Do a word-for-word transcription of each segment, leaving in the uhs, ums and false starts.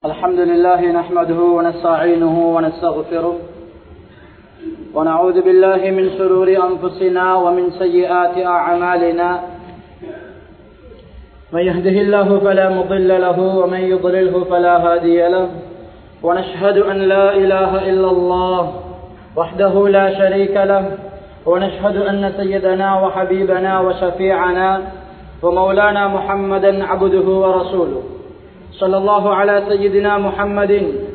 الحمد لله نحمده ونستعينه ونستغفره ونعوذ بالله من شرور أنفسنا ومن سيئات أعمالنا من يهده الله فلا مضل له ومن يضلله فلا هادي له ونشهد أن لا إله إلا الله وحده لا شريك له ونشهد أن سيدنا وحبيبنا وشفيعنا ومولانا محمدا عبده ورسوله صلى الله على سيدنا محمد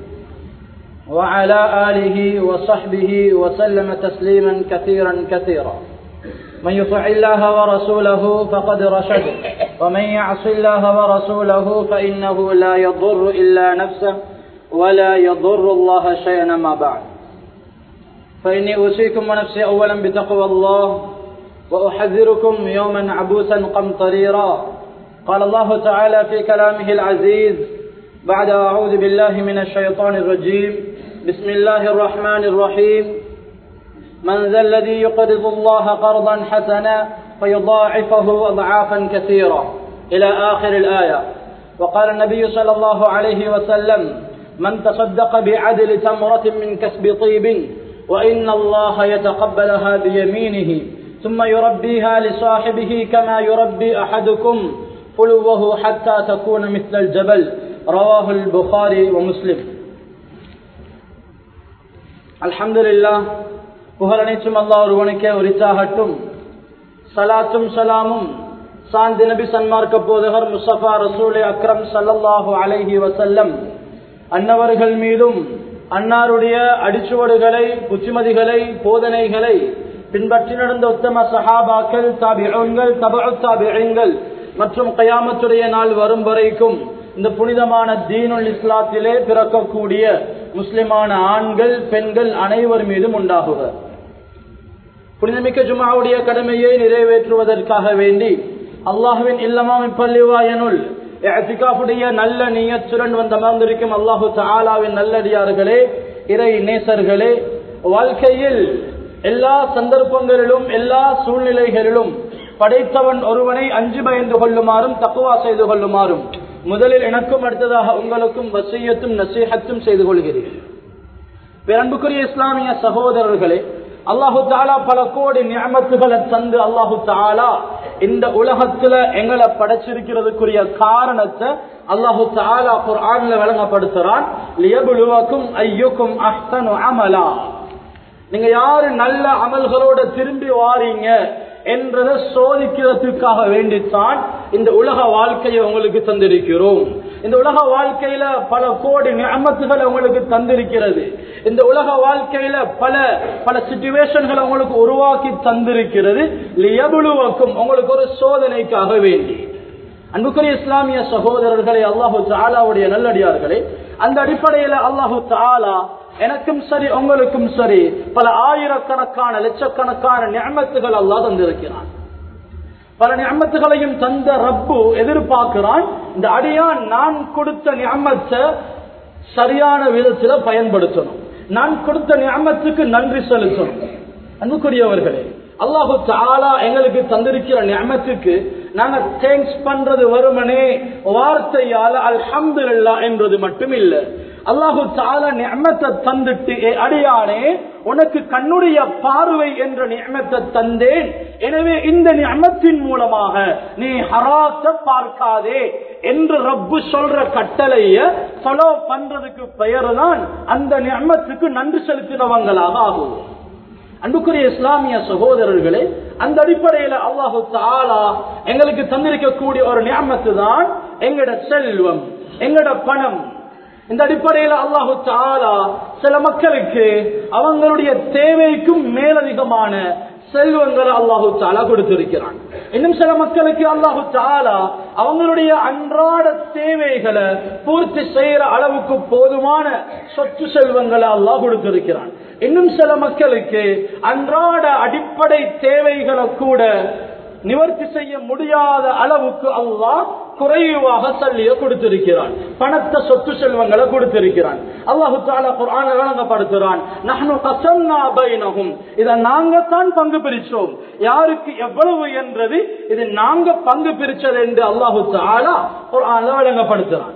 وعلى آله وصحبه وسلم تسليما كثيرا كثيرا من يطع الله ورسوله فقد رشد ومن يعص الله ورسوله فإنه لا يضر إلا نفسه ولا يضر الله شيئا ما بعد فإني أوصيكم ونفسي أولا بتقوى الله وأحذركم يوما عبوسا قمطريرا قال الله تعالى في كلامه العزيز بعد أعوذ بالله من الشيطان الرجيم بسم الله الرحمن الرحيم من ذا الذي يقرض الله قرضا حسنا فيضاعفه أضعافا كثيرة إلى آخر الآية. وقال النبي صلى الله عليه وسلم من تصدق بعدل تمرة من كسب طيب وإن الله يتقبلها بيمينه ثم يربيها لصاحبه كما يربي أحدكم فلوه حتى تكون مثل الجبل رواه البخاري ومسلم. அல்ஹம்துலில்லாஹ், புகழ் அனைத்தும் அல்லாஹ் ஒருவனுக்கே உரித்தாகட்டும். சலாத்தும் சலாமும் சாந்தி நபி சன்மார்க்க போதகர் முஸ்தபா ரசூலே அக்ரம் ஸல்லல்லாஹு அலைஹி வஸல்லம் அன்னவர்கள் மீதும் அன்னாருடைய அடிச்சுவடுகளை புத்திமதிகளை போதனைகளை பின்பற்றி நடந்த உத்தம சஹாபாக்கள், தாபிஊன்கள், தபஉ தாபிஈன்கள் மற்றும் கயாமத்துடைய நாள் வரும் வரைக்கும் இந்த புனிதமான தீனுல் இஸ்லாத்திலே பிறக்கக்கூடிய முஸ்லிமான ஆண்கள் பெண்கள் அனைவர் மீதும் உண்டாகுக. புனிதமிக்க ஜும்ஆவுடைய கடமையை நிறைவேற்றுவதற்காக வேண்டி அல்லாஹுவின் இல்லமாம் இப்பள்ளிவாயனுள் இஅ்திகாஃபுடைய நல்ல நியத்துடன் வந்து அமர்ந்திருக்கும் அல்லாஹு தஆலாவின் நல்லடியார்களே, இறை நேசர்களே, வாழ்க்கையில் எல்லா சந்தர்ப்பங்களிலும் எல்லா சூழ்நிலைகளிலும் படைத்தவன் ஒருவனை அஞ்சு பயந்து கொள்ளுமாறும் தக்வா செய்து கொள்ளுமாறும் முதலில் எனக்கும் அடுத்ததாக உங்களுக்கும் வசியத்தும் நசீஹத்தும் செய்து கொள்கிறேன். பேரன்புக்குரிய இஸ்லாமிய சகோதரர்களே, அல்லாஹு தஆலா பல கோடி நிஅமத்துகளை தந்து அல்லாஹு தஆலா இந்த உலகத்துல எங்களை படைச்சிருக்கிறதுக்குரிய காரணத்தை அல்லாஹு தஆலா குர்ஆன்ல விளங்கப்படுத்துறான். லியப்லுவக்கும் அய்யுக்கும் அஹ்ஸனு அமலா, நீங்க யாரு நல்ல அமல்களோட திரும்பி வாரீங்க என்றதை சோதிக்கிறதுக்காக வேண்டித்தான் இந்த உலக வாழ்க்கையை உங்களுக்கு தந்திருக்கிறோம். இந்த உலக வாழ்க்கையில பல கோடி நிஅமத்துகளை உங்களுக்கு தந்திருக்கிறது. இந்த உலக வாழ்க்கையில பல பல சிச்சுவேஷன்களை உங்களுக்கு உருவாக்கி தந்திருக்கிறது. லியப்லுவக்கும், உங்களுக்கு ஒரு சோதனைக்காக வேண்டி. அன்புக்குரிய இஸ்லாமிய சகோதரர்களே, அல்லாஹு தஆலாவுடைய நல்லடியார்களே, அந்த அடிப்படையில அல்லாஹு தஆலா எனக்கும் சரி உங்களுக்கும் சரி பல ஆயிரக்கணக்கான லட்சக்கணக்கான நிஅமத்துகள் அல்லாஹ் தந்திருக்கிறான். பல நிஅமத்துகளையும் தந்த ரப்பு எதிர்பார்க்கிறான், இந்த அடியான் நான் கொடுத்த நிஅமத்தை சரியான விதத்துல பயன்படுத்தணும், நான் கொடுத்த நிஅமத்துக்கு நன்றி செலுத்தணும். அன்புக்குரியவர்களே, அல்லாஹு தஆலா எங்களுக்கு தந்திருக்கிற நிஅமத்துக்கு நாங்க தேங்க்ஸ் பண்றது வருமனே வார்த்தையால அல்ஹம்துலில்லாஹ் என்றது மட்டும் இல்ல. அல்லாஹு தஆலா நிஅமத்தை தந்துட்டு, அடியானே உனக்கு கண்ணுடைய பார்வை என்ற நிஅமத்தை தந்தேன், எனவே இந்த நிஅமத்தின் மூலமாக நீ ஹராத்தை பார்க்காதே என்று ரப்பு சொல்ற கட்டளைய ஃபாலோ பண்றதுக்கு பெயர் தான் அந்த நிஅமத்துக்கு நன்றி செலுத்தினவங்களாக ஆகுவோம். அன்புக்குரிய இஸ்லாமிய சகோதரர்களே, அந்த அடிப்படையில அல்லாஹு தஆலா எங்களுக்கு தந்திருக்கக்கூடிய ஒரு நிஅமத்து தான் எங்கட செல்வம், எங்கட பணம். இந்த அடிப்படையில அல்லாஹு தஆலா சில மக்களுக்கு அவங்களுடைய தேவைக்கும் மேலதிகமான செல்வங்களை அல்லாஹு தஆலா கொடுத்திருக்கிறான். இன்னும் சில மக்களுக்கு அல்லாஹு தஆலா அவங்களுடைய அன்றாட தேவைகளை பூர்த்தி செய்யற அளவுக்கு போதுமான சொத்து செல்வங்களை அல்லாஹ் கொடுத்திருக்கிறான். இன்னும் சில மக்களுக்கு அன்றாட அடிப்படை தேவைகளை கூட நிவர்த்தி செய்ய முடியாத அளவுக்கு அல்லாஹ் குறைவாக சல்லிய கொடுத்திருக்கிறான், பணத்தை சொத்து செல்வங்களை கொடுத்திருக்கிறான். அல்லாஹு தஆலா குர்ஆன்ல வழங்கப்படுத்துறான், நஹ்னு கஸம்னா பைனஹும், இத நாங்க தான் பங்கு பிரிச்சோம், யாருக்கு எவ்வளவு என்றது இது நாங்க பங்கு பிரிச்சது என்று அல்லாஹு தஆலா குர்ஆன்ல வழங்கப்படுத்துறான்.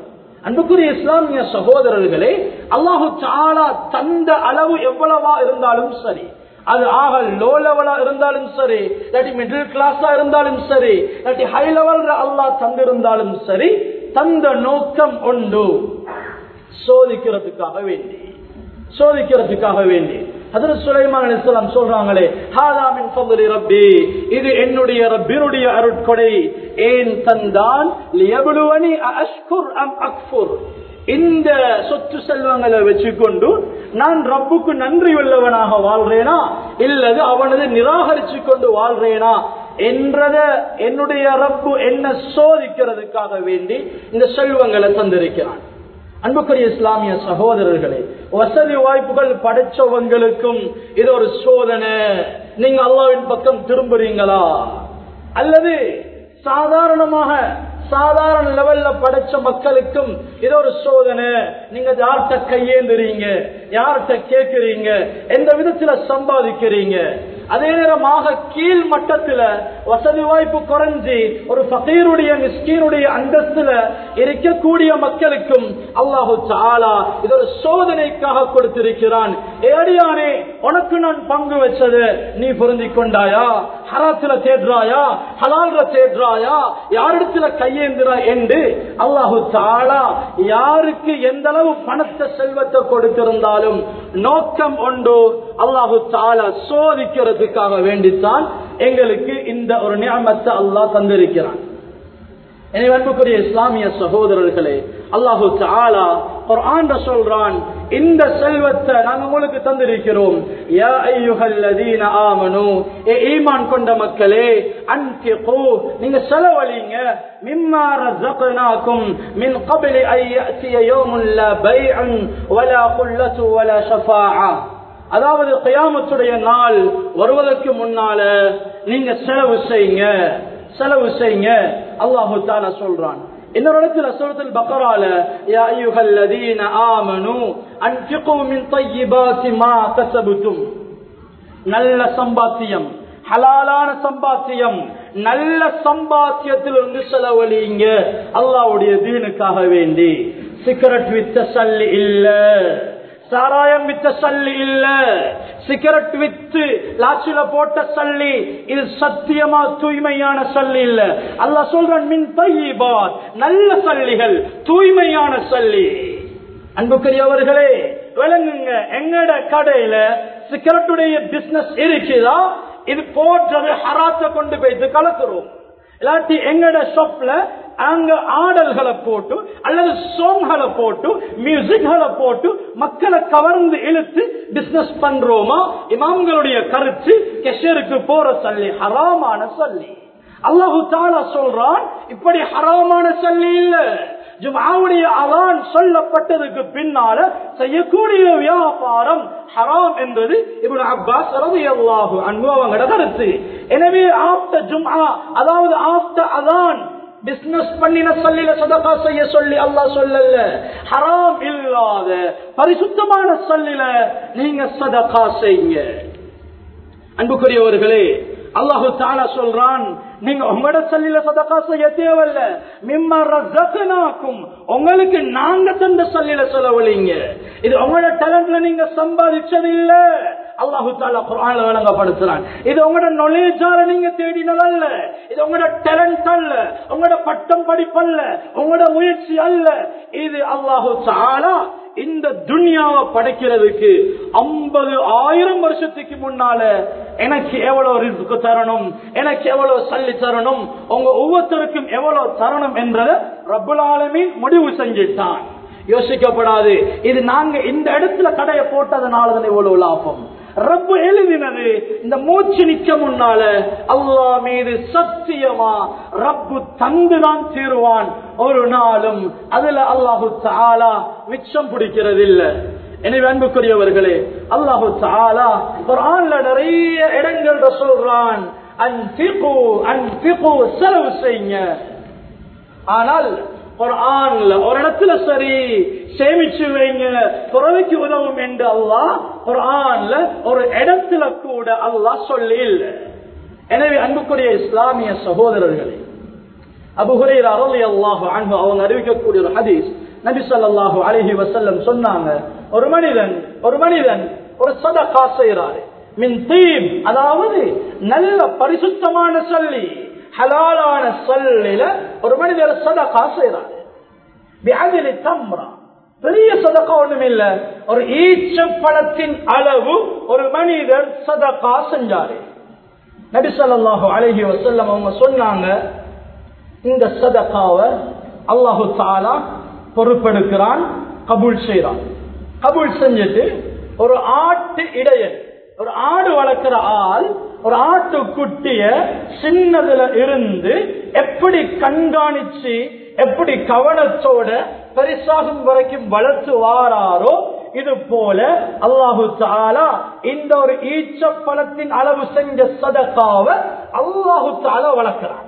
அன்புக்குரிய இஸ்லாமிய சகோதரர்களே, அல்லாஹு தஆலா தந்த அளவு எவ்வளவா இருந்தாலும் சரி, அது ஆக லோ லெவலா இருந்தாலும் சரி, இல்லாட்டி மிடில் கிளாஸா இருந்தாலும் சரி, இல்லாட்டி ஹை லெவல் அல்லாஹ் தந்திருந்தாலும் சரி, தந்த நோக்கம் உண்டு, சோதிக்கிறதுக்காக வேண்டி சோதிக்கிறதுக்காக வேண்டி. ஹஜ்ரத் சுலைமான் அலைஹிஸ்ஸலாம் சொல்றாங்களே, ஹாதா மின் ஃபضل ரப்பி, இது என்னுடைய ரப்பினுடைய அருட்கொடை. ஏன் தந்தான்? லியப்லுவனி அஷ்குர் அம் அக்ஃபுர். இந்த சொத்து செல்வங்களை வச்சுக்கொண்டு நான் ரப்புக்கு நன்றி உள்ளவனாக வாழ்றேனா இல்லது அவனது நிராகரிச்சு கொண்டு வாழ்றேனா என்றத என்னுடைய ரப்பு என்ன சோதிக்கிறதுக்காக வேண்டி இந்த செல்வங்களை தந்திருக்கிறான். அன்புக்குரிய இஸ்லாமிய சகோதரர்களே, வசதி வாய்ப்புகள் படைச்சவங்களுக்கும் இது ஒரு சோதனை. நீங்க அல்லாஹ்வின் பக்கம் திரும்புறீங்களா அல்லது சாதாரணமாக சாதாரண லெவல்ல படைச்ச மக்களுக்கும் இது ஒரு சோதனை. நீங்க யார்கிட்ட கையேந்துறீங்க, யார்கிட்ட கேட்கிறீங்க, எந்த விதத்துல சம்பாதிக்கிறீங்க. அதே நேரமாக கீழ் மட்டத்துல வசதி வாய்ப்பு குறைஞ்சி ஒரு ஃபகீருடைய மிஸ்கீனுடைய அந்தஸ்துல இருக்கக்கூடிய மக்களுக்கும் அல்லாஹு தஆலா இது ஒரு சோதனைக்காக கொடுத்திருக்கிறான். ஏடியானே, உனக்கு நான் பங்கு வச்சது நீ பொருந்தி கொண்டாயா? ஹராத்துல தேடுறாயா, ஹலால்ல தேடுறாயா, யாரிடத்துல கையேந்திரா என்று அல்லாஹு தஆலா யாருக்கு எந்த அளவு பணத்தை செல்வத்தை கொடுத்திருந்தாலும் நோக்கம் உண்டு, அல்லாஹு தஆலா சோதிக்கிறதுக்காக வேண்டித்தான் எங்களுக்கு இந்த ஒரு நிஅமத்தை அல்லாஹ் தந்திருக்கிறான். எனவே அன்புக்குரிய இஸ்லாமிய சகோதரர்களே, அல்லாஹு தஆலா குர்ஆன்ல சொல்றான், இந்த செல்வத்தை நாங்க உங்களுக்கு தந்திருக்கிறோம். யா அய்யுஹல்லதீன ஆமனூ, ஏ ஈமான் கொண்ட மக்களே, அன்ஃபிகு, நீங்க செலவழிங்க, மிம்மா ரஸக்னாகும் மின் قبل أن يأتي يوم لا بيع ولا خلة ولا شفاعة. அதாவது கியாமத்துடைய நாள் வருவதற்கு முன்னால நீங்க செலவு செய்யுங்க, செலவு செய்யுங்க. அல்லாஹு தஆலா சொல்றான் இன்னொரு இடத்துல சூரத்துல் பக்ரால, யா அய்யுஹல்லதீன ஆமனூ அன்ஃபிகு மின் طيبات ما كسبتم, நல்ல சம்பாத்தியம், ஹலாலான சம்பாத்தியம், நல்ல சம்பாத்தியத்திலிருந்து செலவழிங்க அல்லாஹ்வுடைய தீனுக்காக வேண்டி. சிகரெட் வித்த சல்லி இல்ல, சாராயம் வித்த சல்லி இல்ல, சிகரெட் வித்து லாட்சில போட்ட சல்லி, இது சத்தியமா தூய்மையான சல்லி இல்ல. அல்லாஹ் சொல்றான், மின் தய்யிபாத், நல்ல சல்லிகள், தூய்மையான சல்லி. அன்புக்குரியவர்களே விளங்குங்க, எங்கட கடையில சிகரெட்டுடைய பிசினஸ் இருக்குதா, இது போன்றது ஹராத்தை கொண்டு போயிட்டு கலக்குறோம். இல்லாட்டி எங்கட ஷாப்ல அங்க ஆடல்களை போட்டு அல்லது சாங்களை போட்டு மியூசிக்களை போட்டு மக்களை கவர்ந்து இழுத்து பிசினஸ் பண்றோமா? இமாம்களுடைய கருத்து கெஷருக்கு போற சல்லி ஹராமான சல்லி. அல்லாஹு தஆலா சொல்றான், இப்படி ஹராமான சல்லி இல்ல. ஜும்ஆவுடைய அதான் சொல்லப்பட்டதுக்கு பின்னால செய்யக்கூடிய வியாபாரம் ஹராம் என்றது இப்னு அப்பாஸ் ரலியல்லாஹு அன்ஹு அவங்களோட கருத்து. எனவே ஆஃப்டர் ஜும்ஆ, அதாவது ஆஃப்டர் அதான் பிசினஸ் பண்ணின சல்லில சதகா செய்ய சொல்லி அல்லாஹ் சொல்லல. ஹராம் இல்லாத பரிசுத்தமான சல்லில நீங்க சதகா செய்யுங்க. அன்புக்குரியவர்களே, அல்லாஹு தஆலா சொல்றான், நீங்க உங்களோட சல்லில சதகா செய்ய தேவையில்ல, மிம்மா ரஸக்னாகும், உங்களுக்கு நாங்க தந்த சல்லில செலவழிங்க. இது உங்களோட டேலண்ட்ல நீங்க சம்பாதிச்சது இல்ல. அல்லாஹு தஆலா குர்ஆன்ல விளங்கப்படுத்துறான், இது உங்களோட நாலேஜால நீங்க தேடினதல்ல, இது உங்களோட டேலண்ட் அல்ல, உங்களோட பட்டம் படிப்பல்ல, உங்களோட முயற்சி அல்ல. இது அல்லாஹு தஆலா இந்த துன்யாவை படைக்கிறதுக்கு ஐம்பது ஆயிரம் வருஷத்துக்கு முன்னால எனக்கு எவ்வளவு ரிஸ்க் தரணும், எனக்கு எவ்வளவு சல்லி தரணும், உங்க ஒவ்வொருத்தருக்கும் எவ்வளவு தரணும் என்றதை ரப்புல் ஆலமீன் முடிவு செஞ்சிட்டான். யோசிக்கப்படாது, இது நாங்க இந்த இடத்துல கடையை போட்டதுனாலதான் இவ்வளவு லாபம். ரப்பு எழுதினது இந்த மூச்சு நிக்க முன்னால அல்லாஹ் மீது சத்தியமா ரப்பு தந்துதான் தீருவான் ஒரு நாளும். அதுல அல்லாஹு தஆலா மிச்சம் பிடிக்கிறது இல்ல. எனவே அன்புக்குரியவர்களே, அல்லாஹு தஆலா குர்ஆன்ல நிறைய இடங்கள்ல சொல்றான், அன்ஃபிகு அன்ஃபிகு, செலவு செய்யுங்க. ஆனால் குர்ஆன்ல ஒரு இடத்துல சரி சேமிச்சு வைங்க, பிறருக்கு உதவும் என்று அல்லாஹ் குர்ஆன்ல ஒரு இடத்துல கூட அல்லாஹ் சொல்லி இல்லை. எனவே அன்புக்குரிய இஸ்லாமிய சகோதரர்களே, அபூ ஹுரைரா ரலியல்லாஹு அன்ஹு அவங்க அறிவிக்கக்கூடிய ஒரு ஹதீஸ், நபி ஸல்லல்லாஹு அலைஹி வஸல்லம் சொன்னாங்க, ஒரு மனிதன் ஒரு மனிதன் ஒரு சதகா செய்றாரு, மின் தீப், அதாவது நல்ல பரிசுத்தமான சல்லி, ஹலாலான சல்லில ஒரு மனிதர் சதகா செய்றாரு. பிஅஜலி தம்ரா, பெரிய சதகா ஒண்ணும் இல்ல, ஒரு ஈச்சப்பழத்தின் அளவு ஒரு மனிதர் சதகா செஞ்சாரு. நபி ஸல்லல்லாஹு அலைஹி வஸல்லம் அவங்க சொன்னாங்க, இந்த சதகாவை அல்லாஹு தஆலா பொறுப்பெடுக்கிறான், கபூல் செய்றான். கபூல் செஞ்சுட்டு ஒரு ஆட்டு இடையன், ஒரு ஆடு வளர்க்கிற ஆள் ஒரு ஆட்டு குட்டிய சின்னதுல இருந்து எப்படி கண்காணிச்சு எப்படி கவனத்தோட பெரிசாகும் வரைக்கும் வளர்த்து வாராரோ, இது போல அல்லாஹு தஆலா இந்த ஒரு ஈச்சப்பழத்தின் அளவு செஞ்ச சதகாவை அல்லாஹு தஆலா வளர்க்கிறான்.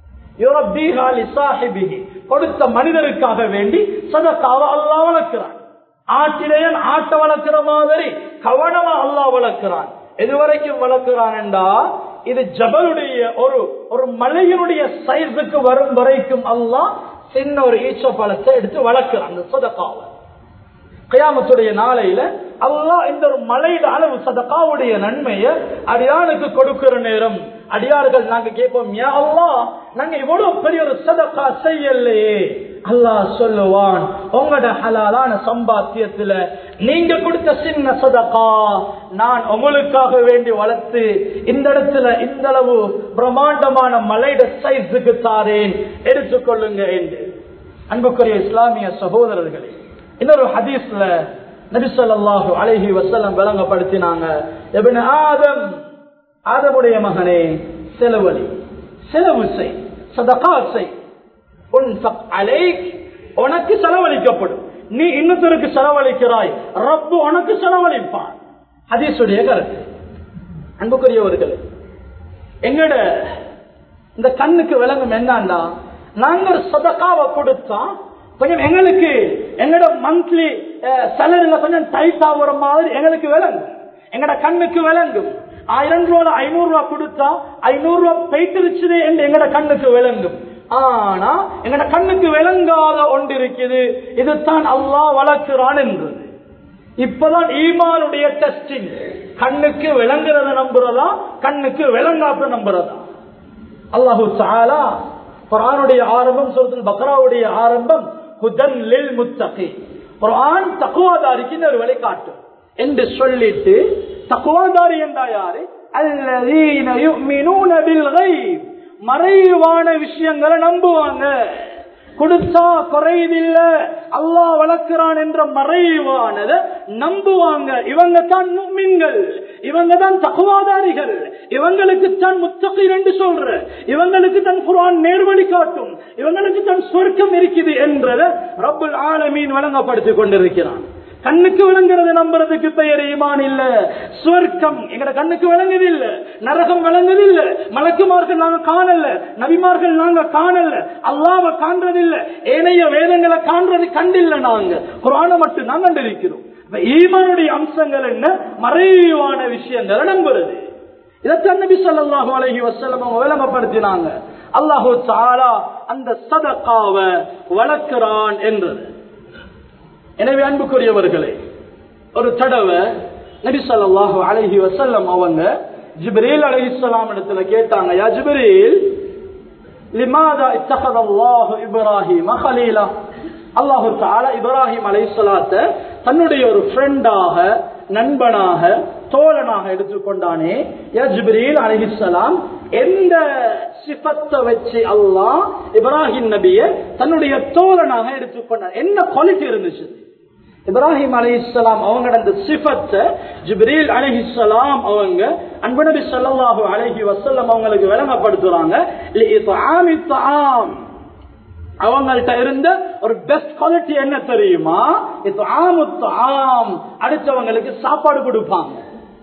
கொடுத்த மனிதருக்காக வேண்டி சதகாவை அல்லாஹ் வளர்க்கிறான். ஆட்டிடையன் ஆட்டை வளர்க்கிற மாதிரி கவனமா அல்லாஹ் வளர்க்கிறான். எதுவரைக்கும் வளர்க்கிறான் என்றா, இது ஜபலுடைய ஒரு ஒரு மலையினுடைய சைஸுக்கு வரும் வரைக்கும் அல்லாஹ் சின்ன ஒரு ஈச்ச பழத்தை எடுத்து வளர்க்கிறான். அந்த சதகாவை கியாமத்துடைய நாளையில அல்லாஹ் இந்த ஒரு மலையில அளவு சதகாவுடைய நன்மையை அடியானுக்கு கொடுக்கிற நேரம் அடியார்கள் நாங்க கேட்போம், யா அல்லாஹ், நாங்க இவ்வளவு பெரிய ஒரு சதகா செய்யலையே. அல்லாஹ் சொல்லுவான், உங்களோட ஹலாலான சம்பாத்தியத்துல நீங்க கொடுத்த சின்ன சதகா நான் உங்களுக்காக வேண்டி வளர்த்து இந்த இடத்துல இந்த அளவு பிரம்மாண்டமான மலையிட சைஸுக்கு தாரேன், எடுத்துக்கொள்ளுங்க என்று. அன்புக்குரிய இஸ்லாமிய சகோதரர்களே, இன்னொரு ஹதீஸ்ல நபி ஸல்லல்லாஹு அலைஹி வஸல்லம் விளங்கப்படுத்தினாங்க, இப்னு ஆதம், ஆதமுடைய மகனே, செலவழி, செலவு செய், சதகா செய், உனக்கு செலவழிக்கப்படும், நீ இன்னொருத்தருக்கு செலவழிக்கிறாய், ரப்பு உனக்கு செலவழிப்பான். ஹதீஸுடைய கருத்து. அன்புக்குரியவர்களே, எங்கட இந்த கண்ணுக்கு விளங்கும் என்னன்னா, நாங்க சதகாவை கொடுத்தா கொஞ்சம் எங்களுக்கு எங்கட மந்த்லி சேலரியில கொஞ்சம் டைட் ஆகுற மாதிரி எங்களுக்கு விளங்கும், எங்கட கண்ணுக்கு விளங்கும். ஆயிரம் ரூபாய் ஐநூறு ரூபாய் கொடுத்தா ஐநூறு ரூபாய் போயிட்டு என்று எங்கட கண்ணுக்கு விளங்கும். ஆனா எங்கட கண்ணுக்கு விளங்காத ஒன்று இருக்குது, இதுதான் அல்லாஹ் வளர்க்கிறான் என்றது. இப்பதான் ஈமானுடைய டெஸ்டிங். கண்ணுக்கு விளங்குறத நம்புறதா, கண்ணுக்கு விளங்காத நம்புறதா? அல்லாஹு தஆலா குர்ஆனுடைய ஆரம்பம், சூரத்துல் பக்ராவுடைய ஆரம்பம், ஹுதன் லில் முத்தகீன், குர்ஆன் தக்வாதாரிக்கு ஒரு வழிகாட்டு என்று சொல்லிட்டு, தக்வாதாரி என்றா யாரு? அல்லதீன யுமினூன பில் கைப், மறைவான விஷயங்களை நம்புவாங்க. கொடுத்தா குறைவில்ல, அல்லாஹ் வளர்க்கிறான் என்ற மறைவானதை நம்புவாங்க. இவங்க தான் முஃமின்கள், இவங்க தான் தக்வாதாரிகள், இவங்களுக்கு தான் முத்தகீன் என்று சொல்ற, இவங்களுக்கு தான் குர்ஆன் நேர்வழி காட்டும், இவங்களுக்கு தான் சொர்க்கம் இருக்குது என்றதை ரப்புல் ஆலமீன் வழங்கப்படுத்திக் கொண்டிருக்கிறான். கண்ணுக்கு விளங்குறது நம்புறதுக்கு பெயர் ஈமான் இல்ல. சுவர்க்கம் எங்கட கண்ணுக்கு விளங்குது இல்ல, நரகம் விளங்குது இல்ல, மலக்குமார்கள் நாங்க காணல, நபிமார்கள் நாங்க காணல, அல்லாஹ்வை காண்றது இல்ல, ஏனைய வேதங்களை காண்றது கண்டில்ல, நாங்க குர்ஆனை மட்டும் தான் கண்டிருக்கிறோம். ஈமானுடைய அம்சங்கள் என்ன? மறைவான விஷயங்களை நம்புறது. இதைத்தான் நபி ஸல்லல்லாஹு அலைஹி வஸல்லம் விளங்கப்படுத்தினாங்க. அல்லாஹு தஆலா அந்த சதகாவை வளர்க்கிறான் என்றது. எனவே அன்புக்குரியவர்களே, ஒரு தடவை நபி ஸல்லல்லாஹு அலைஹி வஸல்லம் அவங்க ஜிப்ரீல் அலைஹிஸ்ஸலாம் இடத்துல கேட்டாங்க, யா ஜிப்ரீல், லிமாதா இத்தகதல்லாஹு இப்ராஹீம கலீலா, அல்லாஹு தஆலா இப்ராஹிம் அலைஹிஸ்ஸலாத்தை தன்னுடைய ஒரு ஃப்ரெண்டாக, நண்பனாக, தோழனாக எடுத்துக்கொண்டானே. யா ஜிப்ரீல் அலைஹிஸ்ஸலாம், எந்த சிஃபத்தை வச்சு அல்லாஹ் இப்ராஹிம் நபியை தன்னுடைய தோழனாக எடுத்துக்கொண்டார்? என்ன குவாலிட்டி இருந்துச்சு? இப்ராஹிம் அலைஹிஸ்ஸலாம் அவங்க அந்த சிஃபத்தை ஜிப்ரீல் அலைஹிஸ்ஸலாம் அவங்க அன்பு நபி ஸல்லல்லாஹு அலைஹி வஸல்லம் அவங்களுக்கு விளங்கப்படுத்துறாங்க. லிஇத்ஆமி த்ஆம், அவங்கள்ட்ட இருந்த ஒரு பெஸ்ட் குவாலிட்டி என்ன தெரியுமா? இத்ஆமு த்ஆம், அடுத்தவங்களுக்கு சாப்பாடு கொடுப்பாங்க,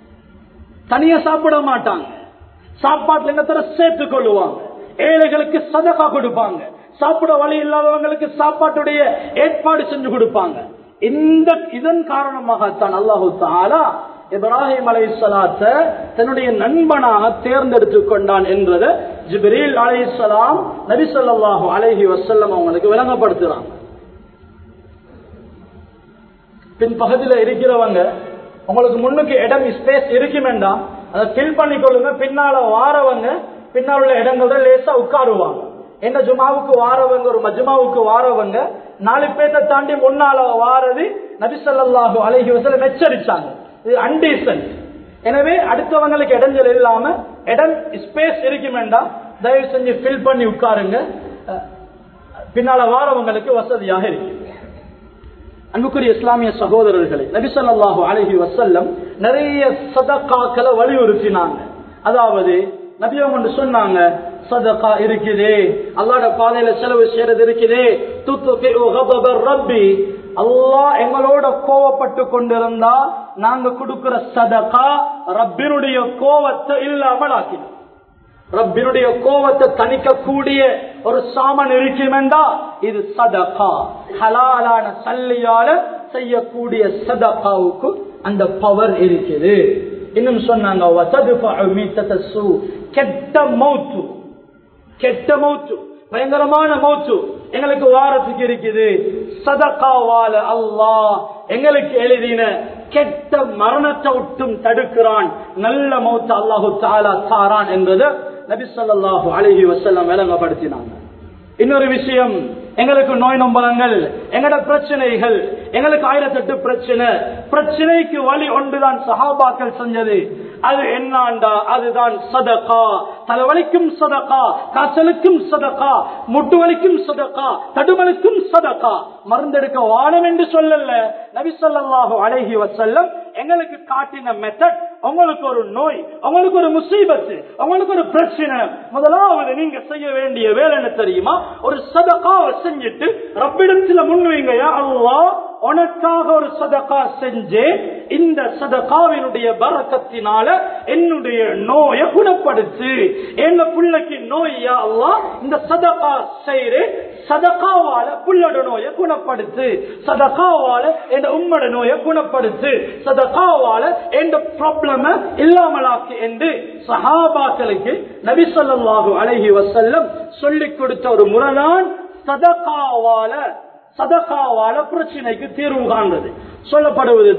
தனியா சாப்பிட மாட்டாங்க, சாப்பாட்டுல என்ன தர சேர்த்துக் கொள்ளுவாங்க, ஏழைகளுக்கு சதகா கொடுப்பாங்க, சாப்பிட வழி இல்லாதவங்களுக்கு சாப்பாட்டுடைய ஏற்பாடு செஞ்சு கொடுப்பாங்க. இந்த இதன் காரணமாகத்தான் அல்லாஹு தஆலா இப்ராஹிம் அலைஹிஸ்ஸலாத்தை தன்னுடைய நண்பனாக தேர்ந்தெடுத்துக் கொண்டான் என்றதை ஜிப்ரீல் அலைஹிஸ்ஸலாம் நபி ஸல்லல்லாஹு அலைஹி வஸல்லம் அவங்களுக்கு விளங்கப்படுத்துறாங்க. பின் பகுதியில இருக்கிறவங்க உங்களுக்கு முன்னுக்கு இடம் ஸ்பேஸ் இருக்குமெண்டா அதை ஃபில் பண்ணிக்கொள்ளுங்க. பின்னால வாரவங்க பின்னால் உள்ள இடங்கள்ல லேசா உட்காருவாங்க. என்ன ஜுமாவுக்கு வாரவங்க ஒரு மஜ்மாவுக்கு வாரவங்க நாலு பேரை தாண்டி முன்னால வாரது நபி ஸல்லல்லாஹு அலைஹி வஸல்லம் எச்சரிச்சாங்க. இது அன்டீசன்ட். எனவே அடுத்தவங்களுக்கு இடைஞ்சல் இல்லாம இடம் ஸ்பேஸ் இருக்குமெண்டா தயவு செஞ்சு ஃபில் பண்ணி உட்காருங்க. பின்னால வாரவங்களுக்கு வசதியாக இருக்கு. அன்புக்குரிய இஸ்லாமிய சகோதரர்களை, நபி ஸல்லல்லாஹு அலைஹி வஸல்லம் நிறைய சதகாக்களை வலியுறுத்தினாங்க. அதாவது நபி அவங்க சொன்னாங்க, சதகா இருக்குதே, அல்லாஹ்வுடைய பாதையில செலவு செய்யறது இருக்குதே, துத்ஃபிஉ கதபர் ரப்பி, அல்லாஹ் எங்களோட கோவப்பட்டு கொண்டிருந்தா நாங்க கொடுக்கிற சதகா ரப்பினுடைய கோவத்தை இல்லாமல் ஆக்கிடும். ரப்பினுடைய கோவத்தை தணிக்கக்கூடிய ஒரு சாமன் இருக்குமெண்டா இது சதகா. ஹலாலான சல்லியால செய்யக்கூடிய சதகாவுக்கு அந்த பவர் இருக்குது. இன்னும் சொன்னாங்க, கெட்ட மௌத்து, கெட்ட மௌத்து, பயங்கரமான மௌத்து எங்களுக்கு வாரத்துக்கு இருக்குது. சதகாவால அல்லாஹ் எங்களுக்கு எழுதின கெட்ட மரணத்தை விட்டும் தடுக்கிறான். நல்ல மௌத்து அல்லாஹு தஆலா தாரான் என்பது நபி ஸல்லல்லாஹு அலைஹி வஸல்லம் விளங்கப்படுத்தினாங்க. இன்னொரு விஷயம், எங்களுக்கு நோய் நொம்பலங்கள், எங்கட பிரச்சனைகள், எங்களுக்கு ஆயிரத்தி எட்டு பிரச்சனை, பிரச்சனைக்கு வழி ஒன்றுதான் சஹாபாக்கள் செஞ்சது. அது என்னண்டா அதுதான் சதகா. தலைவலிக்கும் சதகா, காய்ச்சலுக்கும் சதகா, முட்டு வலிக்கும் சதகா, தடுமலுக்கும் சதகா. மருந்தெடுக்க வானம் என்று சொல்லல நபி ஸல்லல்லாஹு அலைஹி வஸல்லம் எங்களுக்கு காட்டின மெத்தட். உங்களுக்கு ஒரு நோய், உங்களுக்கு ஒரு முசீபத்து, உங்களுக்கு ஒரு பிரச்சனை, முதலாவது நீங்க செய்ய வேண்டிய வேலை என்ன தெரியுமா? ஒரு சதகாவை செஞ்சுட்டு ரப்பிடத்துல முன்வைங்க, யா அல்லாஹ் உனக்காக ஒரு சதகா செஞ்சு இந்த சதகாவினுடைய பரக்கத்தினால என்னுடைய நோயை குணப்படுத்து. எங்க பிள்ளைக்கு நோய், யா அல்லாஹ் இந்த சதகா செய்து சதகாவால புள்ளோட நோயை குணப்படுத்து, சதகாவால என் உம்மோட நோயை குணப்படுத்து, சதகாவால என் ப்ராப்ளம் இல்லாமலாக்கு என்று சஹாபாக்களுக்கு நபி ஸல்லல்லாஹு அலைஹி வஸல்லம் சொல்லிக் கொடுத்த ஒரு முறைதான் சதகாவால சதகாவால பிரச்சனைக்கு தீர்வு காண்றது. சொல்லப்படுவது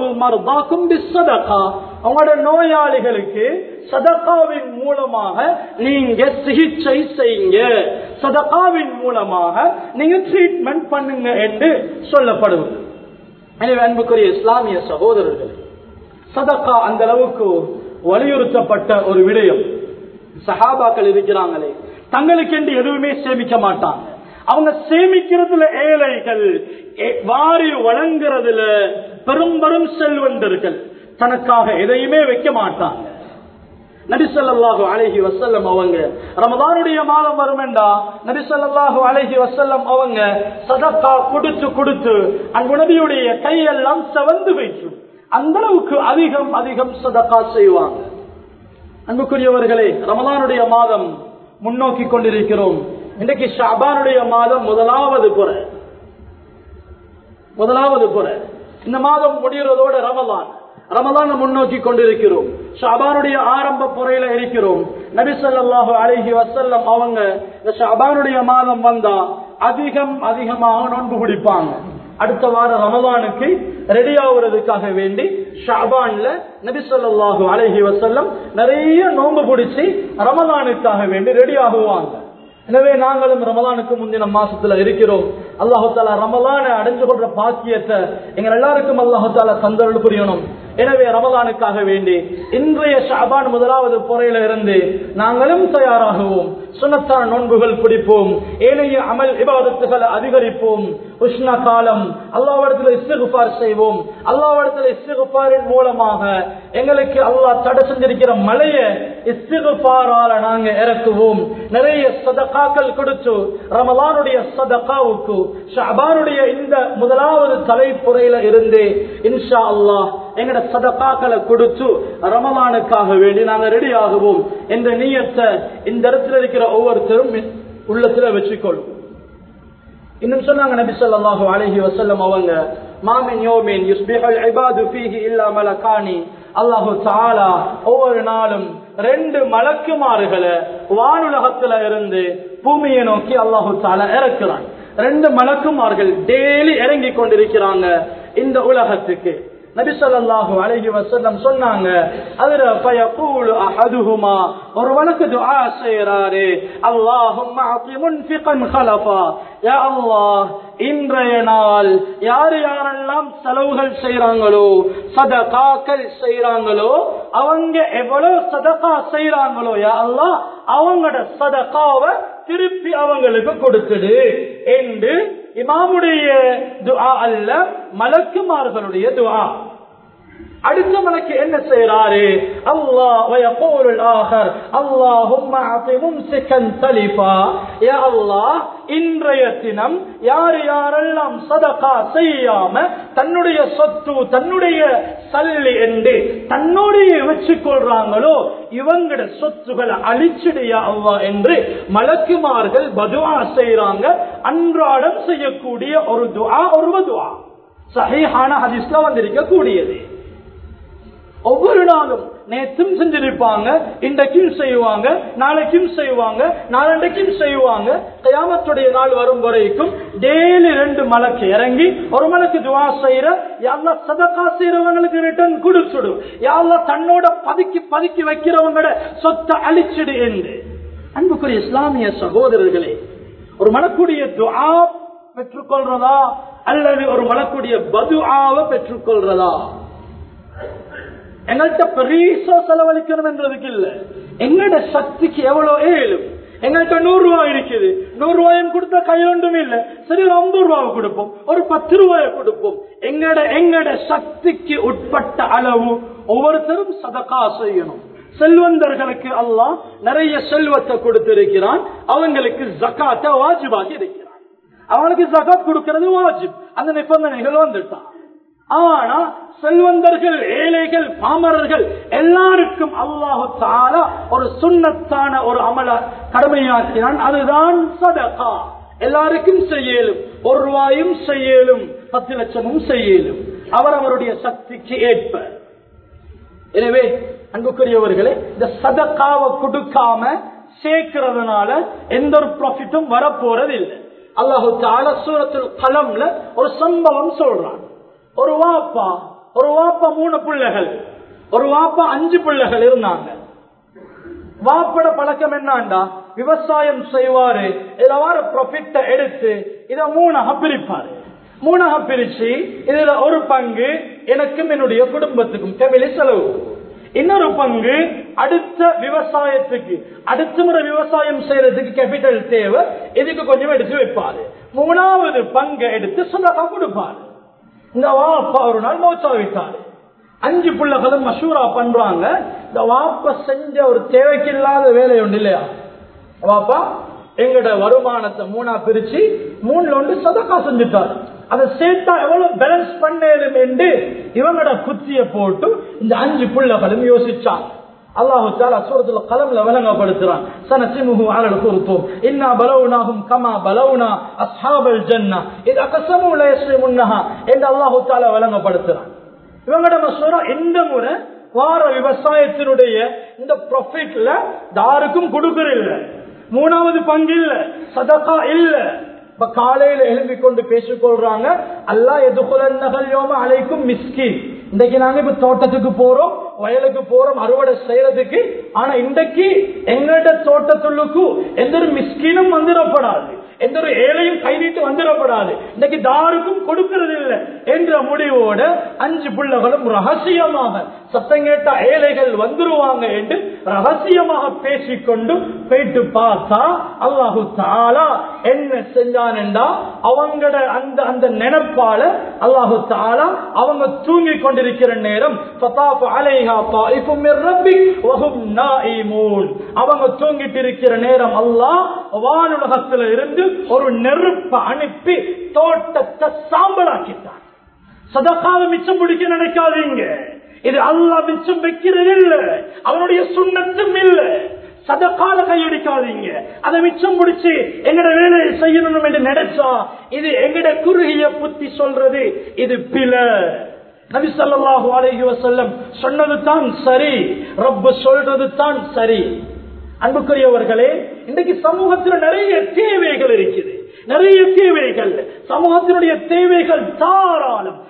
அவங்களோட நோயாளிகளுக்கு சதகாவின் மூலமாக நீங்க சிகிச்சை செய்யுங்க, சதகாவின் மூலமாக நீங்க ட்ரீட்மெண்ட் பண்ணுங்க என்று சொல்லப்படுவது. எனவே அன்புக்குரிய இஸ்லாமிய சகோதரர்கள், சதகா அந்த அளவுக்கு வலியுறுத்தப்பட்ட ஒரு விடயம். சஹாபாக்கள் இருக்கிறாங்களே, தங்களுக்கு என்று எதுவுமே சேமிக்க மாட்டாங்க. அவங்க சேமிக்கிறதுல ஏழைகள், வாரி வழங்குறதுல பெரும் பெரும் செல்வந்தர்கள், தனக்காக எதையுமே வைக்க மாட்டாங்க. நபி ஸல்லல்லாஹு அலைஹி வஸல்லம் அவங்க ரமதானுடைய மாதம் வருமெண்டா நபி ஸல்லல்லாஹு அலைஹி வஸல்லம் அவங்க சதகா கொடுத்து கொடுத்து அந்த நபியுடைய கையெல்லாம் செவந்து வைக்கும். அந்த அளவுக்கு அதிகம் அதிகம் சதகா செய்வாங்க. அன்புக்குரியவர்களே, ரமலானுடைய மாதம் முன்னோக்கி கொண்டிருக்கிறோம். இன்றைக்கு ஷஅபானுடைய மாதம் முதலாவது புற முதலாவது புற இந்த மாதம் முடிகிறதோட ரமலான் ரமலான் முன்னோக்கி கொண்டிருக்கிறோம். ஷஅபானுடைய ஆரம்ப புறையில இருக்கிறோம். நபி ஸல்லல்லாஹு அலைஹி வஸல்லம் அவங்க இந்த ஷஅபானுடைய மாதம் வந்தா அதிகம் அதிகமாக நோன்பு பிடிப்பாங்க. அடுத்த வாரம் ரமலானுக்கு ரெடி ஆகுறதுக்காக வேண்டி ஷஅபான்ல நபி ஸல்லல்லாஹு அலைஹி வஸல்லம் நிறைய நோன்பு பிடிச்சி ரமலானுக்காக வேண்டி ரெடி ஆகுவாங்க. எனவே நாங்களும் ரமலானுக்கு முந்தின மாசத்துல இருக்கிறோம். அல்லாஹு தஆலா ரமலானை அடைஞ்சு கொள்ற பாக்கியத்தை எங்க எல்லாருக்கும் அல்லாஹு தஆலா தந்தருள் புரியணும். எனவே ரமலானுக்காக வேண்டி இன்றைய ஷஅபான் முதலாவது புறையில இருந்து நாங்களும் தயாராகுவோம். சுன்னத்தான நோன்புகள் பிடிப்போம், ஏனைய அமல் இபாதத்துகளை அதிகரிப்போம். உஷ்ண காலம் அல்லாஹ்விடத்தில் இஸ்திக்ஃபார் செய்வோம். அல்லாஹ்விடத்தில் இஸ்திக்ஃபாரின் மூலமாக எங்களுக்கு அல்லாஹ் தடை செஞ்சிருக்கிற மலையை இஸ்திக்ஃபாரால நாங்க இறக்குவோம். நிறைய சதகாக்கள் கொடுத்து ரமலானுடைய சதகாவுக்கு ஷஅபானுடைய இந்த முதலாவது தலைப்புறையில இருந்து இன்ஷா அல்லாஹ் எங்கட சதகாக்களை கொடுத்து ரமலானுக்காக வேண்டி நாங்க ரெடி ஆகுவோம் என்ற நியத்தை இந்த இடத்துல இருக்கிற ஒவ்வொருத்தரும் உள்ளத்துல வச்சுக்கொள்ளும். இன்னும் சொன்னாங்க நபி ஸல்லல்லாஹு அலைஹி வஸல்லம் அவங்க, மாமின் யௌமின் யுஸ்பிஹுல் இபாது ஃபீஹி இல்லா மலகானி, அல்லாஹு தஆலா ஒவ்வொரு நாளும் ரெண்டு மலக்குமார்களை வானுலகத்துல இருந்து பூமியை நோக்கி அல்லாஹு தஆலா இறக்குறான். ரெண்டு மலக்குமார்கள் டெய்லி இறங்கி கொண்டிருக்கிறாங்க. இந்த உலகத்துக்கு. நபி ஸல்லல்லாஹு அலைஹி வஸல்லம் சொன்னாங்க, அதுல ஃபயகூலு அஹதுஹுமா, ஒரு வழக்கு துஆ செய்றாரு, அல்லாஹும்ம அதி முன்ஃபிகன் கலஃபா, யா அல்லாஹ் இன்றைய நாள் யார் யாரெல்லாம் செலவுகள் செய்றாங்களோ, சதகாக்கள் செய்றாங்களோ, அவங்க எவ்வளவு சதகா செய்றாங்களோ யா அல்லாஹ் அவங்களோட சதகாவை திருப்பி அவங்களுக்கு கொடுத்துடு என்று இமாமுடைய துஆ அல்ல, மலக்குமார்களுடைய துஆ. அடுத்த மலக்கு என்ன செய்றாரு, அல்லாஹ் வயகூலு ஆகர் அல்லாஹும்ம அதி மும்சிகன் தலிஃபா, யா அல்லாஹ் இன்றைய தினம் யார் யாரெல்லாம் சதகா செய்யாம தன்னுடைய சொத்து தன்னுடைய சல்லி என்று தன்னுடைய வச்சுக் கொள்றாங்களோ இவங்கட சொத்துக்களை அழிச்சிடுயா அல்லாஹ் என்று மலக்குமார்கள் பதுஆ செய்றாங்க. அன்றாடம் செய்யக்கூடிய ஒரு துஆ, ஒரு துஆ சஹீஹான ஹதீஸ்ல வந்திருக்க கூடியது. ஒவ்வொரு நாளும் நேற்றும் செஞ்சிருப்பாங்க, இன்றைக்கும் செய்வாங்க, நாளைக்கும் செய்வாங்க, நாளண்டைக்கும் செய்வாங்க. கியாமத்துடைய நாள் வரும் வரைக்கும் டெய்லி ரெண்டு மலக்கு இறங்கி ஒரு மலக்கு துஆ செய்யற, யா அல்லாஹ் சதகா செய்யறவங்களுக்கு ரிட்டர்ன் கொடுத்துடு, யா அல்லாஹ் தன்னோட பதுக்கி பதுக்கி வைக்கிறவங்களோட சொத்தை அழிச்சிடு என்று. அன்புக்குரிய இஸ்லாமிய சகோதரர்களே, ஒரு மலக்குடைய துஆ பெற்றுக்கொள்றதா அல்லது ஒரு மலக்குடைய பதுஆவை பெற்றுக்கொள்றதா? எங்கள்கிட்ட பெரிய செலவழிக்கணும் என்றதுக்கு இல்ல, எங்கட சக்திக்கு எவ்வளவு ஏழும். எங்கள்கிட்ட நூறு ரூபாய் இருக்குது, நூறு ரூபாயும் கொடுத்தா கையொன்றும் இல்ல, சரி ஒரு ஐம்பது ரூபாய் கொடுப்போம், ஒரு பத்து ரூபாய் கொடுப்போம். எங்கட எங்கட சக்திக்கு உட்பட்ட அளவு ஒவ்வொருத்தரும் சதகா செய்யணும். செல்வந்தர்களுக்கு அல்லாஹ் நிறைய செல்வத்தை கொடுத்திருக்கிறான், அவங்களுக்கு ஜகாத்தை வாஜிபாகி இருக்கிறான். அவங்களுக்கு ஜகாத் கொடுக்கிறது வாஜிப், அந்த நிபந்தனைகள் வந்துட்டான். ஆனா செல்வந்தர்கள், ஏழைகள், பாமரர்கள் எல்லாருக்கும் அல்லாஹ் தஆலா ஒரு சுன்னத்தான ஒரு அமல கடமையாக்கினான், அதுதான் சதகா. எல்லாருக்கும் செய்யலும், ஒரு ரூபாயும் செய்யலும், பத்து லட்சமும் செய்யலும், அவர் அவருடைய சக்திக்கு ஏற்ப. எனவே அன்புக்குரியவர்களே, இந்த சதகாவை கொடுக்காம சேர்க்கிறதுனால எந்த ஒரு ப்ராஃபிட்டும் வரப்போறது இல்லை. அல்லாஹு தஆலா சூரத்துல் கலம்ல ஒரு சம்பவம் சொல்றான். ஒரு வாப்பா ஒரு வாப்பா மூணு பிள்ளைகள், ஒரு வாப்பா அஞ்சு பிள்ளைகள் இருந்தாங்க. வாப்பட பழக்கம் என்னண்டா, விவசாயம் செய்வாரு, இதுல வர ப்ராஃபிட்ட எடுத்து இத மூணாக பிரிப்பாரு. மூணாக பிரிச்சு இதுல ஒரு பங்கு எனக்கும் என்னுடைய குடும்பத்துக்கும் ஃபேமிலி செலவு, இன்னொரு பங்கு அடுத்த விவசாயத்துக்கு, அடுத்த முறை விவசாயம் செய்யறதுக்கு கேபிட்டல் தேவை, இதுக்கு கொஞ்சம் எடுத்து வைப்பாரு. மூணாவது பங்கு எடுத்து சதகா கொடுப்பாரு. இந்த வாப்பா ஒரு நாள் மௌத்தாவிட்டாரு. அஞ்சு பிள்ளைகளும் மஷூரா பண்றாங்க, இந்த வாப்பா செஞ்ச ஒரு தேவைக்கு இல்லாத வேலை ஒன்று இல்லையா, வாப்பா எங்கட வருமானத்தை மூணா பிரிச்சு மூணுல ஒன்று சதகா செஞ்சுட்டாரு, அதை சேர்த்தா எவ்வளவு பேலன்ஸ் பண்ணேலும் என்று இவங்கட குத்திய போட்டு இந்த அஞ்சு பிள்ளைகளும் யோசிச்சாங்க. அல்லாஹு தஆலா சூரத்துல் கலம்ல விளங்கப்படுத்துறான், சனசிமுஹு அலல் குர்தும் இன்னா பலவுனாஹும் கமா பலவுனா அஸ்ஹாபல் ஜன்னah இத அக்ஸமு லா யஸ்லிமுன்னஹா என்று அல்லாஹு தஆலா விளங்கப்படுத்துறான். இவங்கட மசூரா இந்த முறை வார விவசாயத்தினுடைய இந்த ப்ராஃபிட்ல யாருக்கும் கொடுக்கற இல்ல, மூணாவது பங்கு இல்ல, சதகா இல்ல. இப்ப காலையில எழுப்பி கொண்டு பேசிக்கொள்றாங்க, அல்லாஹ் எதுகுலன்னஹல் யௌம அலைக்கும் மிஸ்கீன். இன்றைக்கு நாங்க இப்ப தோட்டத்துக்கு போறோம், வயலுக்கு போறோம் அறுவடை செய்யறதுக்கு. ஆனா இன்றைக்கு எங்கட தோட்டத்துள்ளுக்கு எந்த ஒரு மிஸ்கீனும் வந்துடப்படாது, எந்த ஒரு ஏழையும் கை நீட்டு வந்துடப்படாது, இன்னைக்கு தாருக்கும் கொடுக்கிறது இல்லை என்ற முடிவோட அஞ்சு பிள்ளைகளும் ரகசியமாக சத்தம் கேட்டா ஏழைகள் வந்துருவாங்க என்று ரகசியமாக பேசிக்கொண்டு போயிட்டு பார்த்தா அல்லாஹு தஆலா என்ன செஞ்சான் என்றா, அவங்களோட அந்த அந்த நினைப்பால அல்லாஹு தஆலா அவங்க தூங்கி கொண்டிருக்கிற நேரம் அவங்க தூங்கிட்டு இருக்கிற நேரம் அல்லாஹ் வானுலகத்தில் இருந்து ஒரு நெருப்பை அனுப்பி தோட்டத்தை சாம்பலாக்கிட்டான். சதகாவை மிச்சம் பிடிக்க நினைக்காதீங்க, இது அல்லாஹ் மிச்சம் வைக்கிறது இல்ல, அவனுடைய சுன்னத்தும் இல்ல. சதகால கையடிக்காதீங்க, அதை மிச்சம் பிடிச்சு எங்கட வேலையை செய்யணும் என்று நினைச்சா இது எங்கட குறுகிய புத்தி சொல்றது, இது பிழை. நபி ஸல்லல்லாஹு அலைஹி வஸல்லம் சொன்னது தான் சரி, ரப்பு சொல்றது தான் சரி. அன்புக்குரியவர்களே, இன்றைக்கு சமூகத்தில் நிறைய தேவைகள் இருக்குது, நிறைய தேவைகள், சமூகத்தினுடைய தேவைகள் தாராளம்.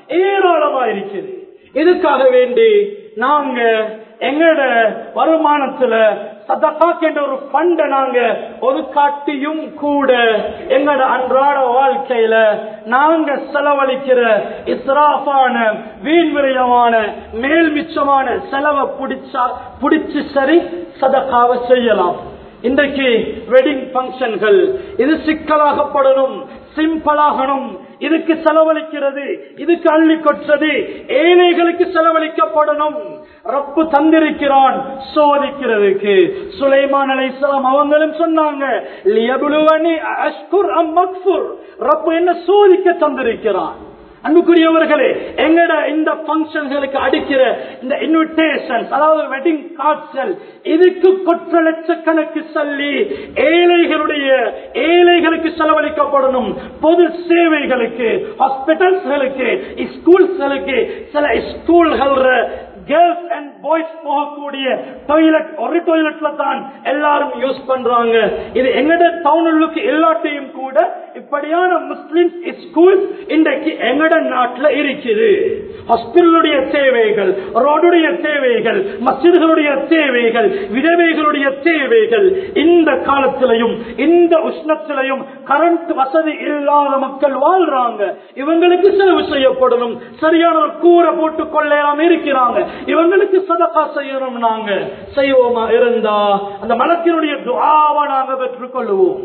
ஏராளமா இருக்குது. இதுக்காக வேண்டி நாங்க எங்கட வருமானத்துல சதகாக் என்ற ஒரு ஃபண்ட நாங்க ஒரு காட்டியும் கூட எங்கட அன்றாட வாழ்க்கையில நாங்க செலவழிக்கிற இஸ்ராஃபான வீண் விரயமான மேல் மிச்சமான செலவை பிடிச்சா பிடிச்சு சரி சதகாவை செய்யலாம். இன்றைக்கு வெட்டிங் பங்கன்கள் இது சிக்கலாகப்படணும், சிம்பிளாகணும். இதுக்கு செலவழிக்கிறது, இதுக்கு அள்ளி கொற்றது ஏழைகளுக்கு செலவழிக்கப்படணும். ரப்பு தந்திருக்கிறான் சோதிக்கிறதுக்கு. சுலைமான் அலைஹிஸ்ஸலாம் அவங்களும் சொன்னாங்க, லியப்லுவனி அஷ்குர் அம் மக்ஃபுர். ரப்பு என்ன சோதிக்க தந்திருக்கிறான். அன்புக்குரியவர்களே, எங்கட இந்த பங்கன்களுக்கு அடிக்கிற இந்த இன்விடேஷன், அதாவது வெட்டிங் கார்ட்ஸ்கள், இதுக்கு கொற்ற லட்சக்கணக்கு சொல்லி ஏழைகளுடைய ஏழைகளுக்கு செலவழிக்கப்படணும். பொது சேவைகளுக்கு, ஹாஸ்பிட்டல்ஸ்களுக்கு, ஸ்கூல்ஸ்களுக்கு, சில ஸ்கூல்கள் கேர்ள்ஸ் அண்ட் பாய்ஸ் போகக்கூடிய டாய்லெட் ஒரு டாய்லெட்ல தான் எல்லாரும் யூஸ் பண்றாங்க. இது எங்கட டவுனுக்கு எல்லாத்தையும் கூட இப்படியான முஸ்லிம் ஸ்கூல் இன்றைக்கு எங்கட நாட்டில் இருக்குது. ஹாஸ்பிட்டலுடைய தேவைகள், ரோடுடைய தேவைகள், மஸ்ஜிதுகளுடைய தேவைகள், விதவைகளுடைய தேவைகள், இந்த காலத்திலையும் இந்த உஷ்ணத்திலையும் கரண்ட் வசதி இல்லாத மக்கள் வாழ்றாங்க. இவங்களுக்கு செலவு செய்யப்படணும். சரியான ஒரு கூரை போட்டுக் கொள்ளாம இருக்கிறாங்க. இவங்களுக்கு சதகா செய்யணும். நாங்க செய்வோமா இருந்தா அந்த மலக்கினுடைய துஆவை நாங்க பெற்றுக் கொள்வோம்.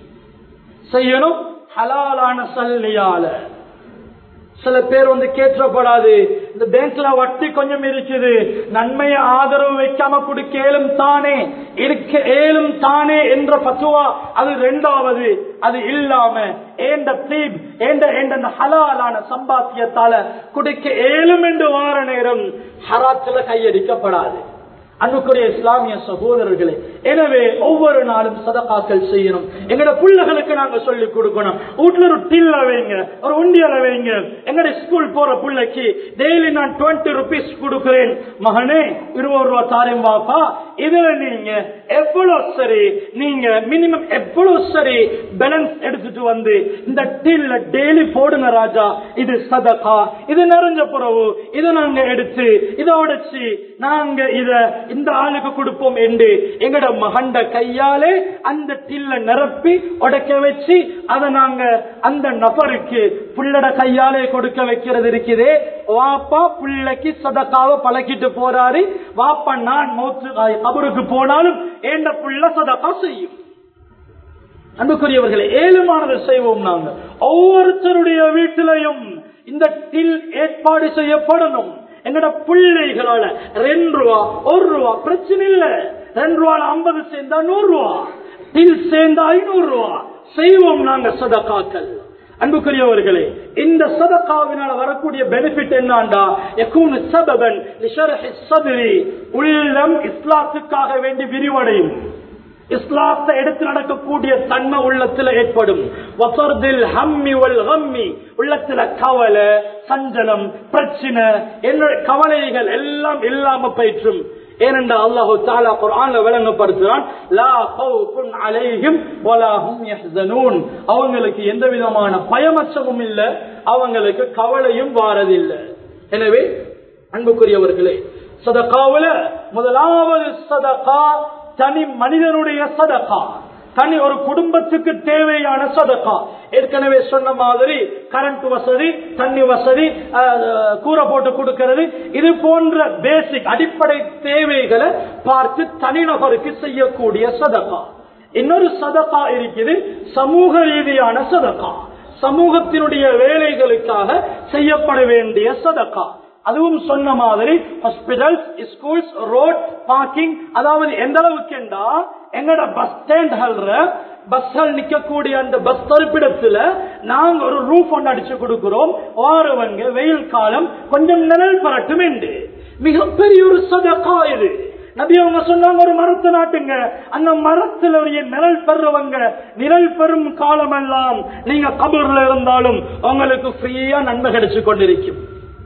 செய்யணும் ஹலாலான சல்லியால. சில பேர் வந்து கேட்கப்படாது, இந்த பேங்க்ல வட்டி கொஞ்சம் இருக்குது, நன்மையை ஆதரவு வைக்காம கொடுக்க ஏலும் தானே இருக்க ஏலும் தானே என்ற பத்துவா, அது இரண்டாவது. அது இல்லாம ஏண்ட தீப் ஏண்ட ஏண்ட ஹலாலான சம்பாத்தியத்தால கொடுக்க ஏலும் என்று வார நேரம் ஹராத்துல கையடிக்கப்படாது. அன்புக்குரிய இஸ்லாமிய சகோதரர்களே, எனவே ஒவ்வொரு நாளும் சதகாக்கள் செய்யணும். எங்கட பிள்ளைகளுக்கு நாங்க சொல்லிக் கொடுக்கணும். வீட்டுல ஒரு டில்ல வைங்க, ஒரு உண்டியல வைங்க. எங்கட ஸ்கூல் போற பிள்ளைக்கு டெய்லி நான் டுவெண்ட்டி ருபீஸ் கொடுக்கிறேன், மகனே இருபது ரூபா தாரேன் வாப்பா. இதுல நீங்க எவ்வளவு சரி, நீங்க மினிமம் எவ்வளவு சரி பேலன்ஸ் எடுத்துட்டு வந்து இந்த டில்ல டெய்லி போடுங்க ராஜா. இது சதகா, இது நிறைஞ்ச பிறகு இதை நாங்க எடுத்து இதை உடைச்சு நாங்க இத இந்த ஆளுக்கு கொடுப்போம் என்று எங்கட மகண்ட கையாலே அந்த டில்ல நிரப்பி உடைக்க வச்சு அதை நாங்க அந்த நபருக்கு புள்ளட கையாலே கொடுக்க வைக்கிறது இருக்குதே. வாப்பா பிள்ளைக்கு சதகாவை பழக்கிட்டு போறாரு. வாப்பா நான் மௌத்து கபருக்கு போனாலும் ஏண்ட புள்ள சதகா செய்யும். அன்புக்குரியவர்களை, ஏழுமானதை செய்வோம். நாங்க ஒவ்வொருத்தருடைய வீட்டிலையும் இந்த டில் ஏற்பாடு செய்யப்படணும். எங்கட பிள்ளைகளால ரெண்டு ரூபா ஒரு ரூபா பிரச்சனை இல்ல. ரெண்டு ரூபால ஐம்பது சேர்ந்தா நூறு ரூபா, டில் சேர்ந்தா ஐநூறு ரூபா செய்வோம் நாங்க சதகாக்கள். அன்புக்குரியவர்களே, இந்த சதகாவினால வரக்கூடிய பெனிஃபிட் என்னண்டா, யகூனு சபபன் லிஷர்ஹி ஸத்ரி, உள்ளம் இஸ்லாத்துக்காக வேண்டி விரிவடையும். இஸ்லாத்தை எடுத்து நடக்கக்கூடிய தன்மை உள்ளத்துல ஏற்படும். வஸர்தில் ஹம்மி வல் கம்மி, உள்ளத்துல கவலை, சஞ்சலம், பிரச்சனை, என்னோட கவலைகள் எல்லாம் இல்லாம போயிற்றும். ஏனென்றால் அல்லாஹு தஆலா குர்ஆன்ல விளங்கப்படுத்துறான், லா கௌஃபுன் அலைஹிம் வலா ஹும் யஹ்ஸனூன், அவங்களுக்கு எந்த விதமான பயமச்சமும் இல்ல, அவங்களுக்கு கவலையும் வாரதில்லை. எனவே அன்புக்குரியவர்களே, சதகாவுல முதலாவது சதகா தனி மனிதனுடைய சதகா, தனி ஒரு குடும்பத்துக்கு தேவையான சதகா. ஏற்கனவே சொன்ன மாதிரி கரண்ட் வசதி, தண்ணி வசதி, கூரை போட்டு கொடுக்கிறது, இது போன்ற பேசிக் அடிப்படை தேவைகளை பார்த்து தனிநபருக்கு செய்யக்கூடிய சதகா. இன்னொரு சதகா இருக்குது, சமூக ரீதியான சதகா, சமூகத்தினுடைய வேலைகளுக்காக செய்யப்பட வேண்டிய சதகா. அதுவும் சொன்ன மாதிரி ஹாஸ்பிட்டல்ஸ், ஸ்கூல்ஸ், ரோட், பார்க்கிங், அதாவது எந்த அளவுக்கு என்றா எங்கட பஸ் ஸ்டாண்ட்கள் பஸ்கள் நிக்கக்கூடிய அந்த பஸ் தரிப்பிடத்துல நாங்க ஒரு ரூஃப் ஒன்று அடிச்சு கொடுக்கிறோம். வாரவங்க வெயில் காலம் கொஞ்சம் நிழல் பரட்டும் என்று மிகப்பெரிய ஒரு சதகா இது. நபி அவங்க சொன்னாங்க, ஒரு மரத்தை நாட்டுங்க, அந்த மரத்துல நிழல் பெறுவங்க நிழல் பெறும் காலம் எல்லாம் நீங்க கபூர்ல இருந்தாலும் உங்களுக்கு ஃப்ரீயா நன்மை கிடைச்சு கொண்டிருக்கும்.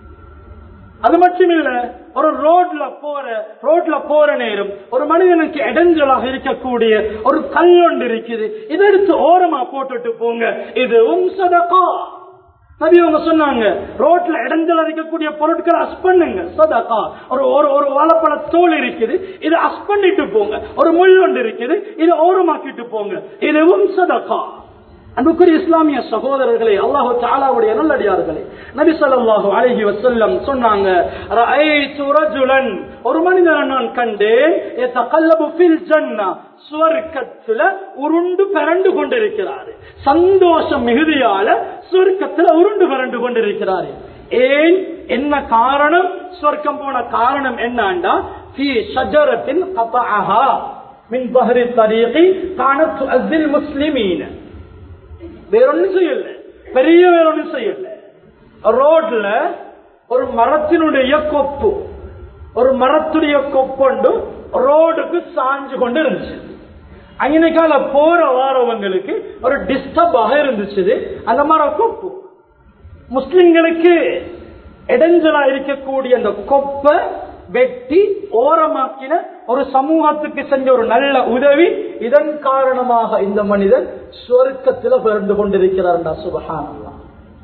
அது மட்டும் இல்ல, ஒரு ரோட்ல போற ரோட்ல போற நேரம் ஒரு மனிதனுக்கு இடைஞ்சலாக இருக்கக்கூடிய ஒரு கல் ஒன்று இருக்குது, இதை எடுத்து ஓரமா போட்டுட்டு போங்க, இதுவும் சதகா. நபி அவங்க சொன்னாங்க, ரோட்ல இடைஞ்சல் இருக்கக்கூடிய பொருட்களை அஸ் பண்ணுங்க, சதகா. ஒரு ஒரு வாழைப்பழ தோல் இருக்குது, இதை அஸ் பண்ணிட்டு போங்க. ஒரு முள் ஒன்று இருக்குது, இதை ஓரமாக்கிட்டு போங்க, இதுவும் சதகா. அன்புக்குரிய இஸ்லாமிய சகோதரர்களே, அல்லாஹ் தஆலாவுடைய நல்லடியார்களே, நபி ஸல்லல்லாஹு அலைஹி வஸல்லம் சொன்னாங்க, ரஅய்து ரஜுலன், ஒரு மனிதனை நான் கண்டேன், யதகல்லபு ஃபில் ஜன்னah, சுவர்க்கத்துல உருண்டு பரண்டு கொண்டிருக்கிறார். சந்தோஷம் மிகுதியால சுவர்க்கத்துல உருண்டு பரண்டு கொண்டிருக்கிறார். ஏன், என்ன காரணம்? சுவர்க்கம் போன காரணம் என்னண்டா, ஃபீ ஷஜரத்தின் கதஅஹா மின் பஹரி தரீகி கானத் துஅஸில் முஸ்லிமீன். வேறொன்னு செய்யல, பெரிய வேறொன்னு செய்யல. ரோட்ல ஒரு மரத்தினுடைய கொப்பு, ஒரு மரத்துடைய கொப்பொண்டு ரோடுக்கு சாஞ்சு கொண்டு இருந்துச்சு. அங்கனைக்கால போற வாரவங்களுக்கு ஒரு டிஸ்டர்ப் ஆக இருந்துச்சு அந்த மர கொப்பு. முஸ்லிம்களுக்கு இடைஞ்சலா இருக்கக்கூடிய அந்த கொப்பை வெட்டி ஓரமாக்கின ஒரு சமூகத்துக்கு செஞ்ச ஒரு நல்ல உதவி. இதன் காரணமாக இந்த மனிதன் சொர்க்கத்தில் பிறந்து கொண்டிருக்கிறார். சுப்ஹானல்லாஹ்.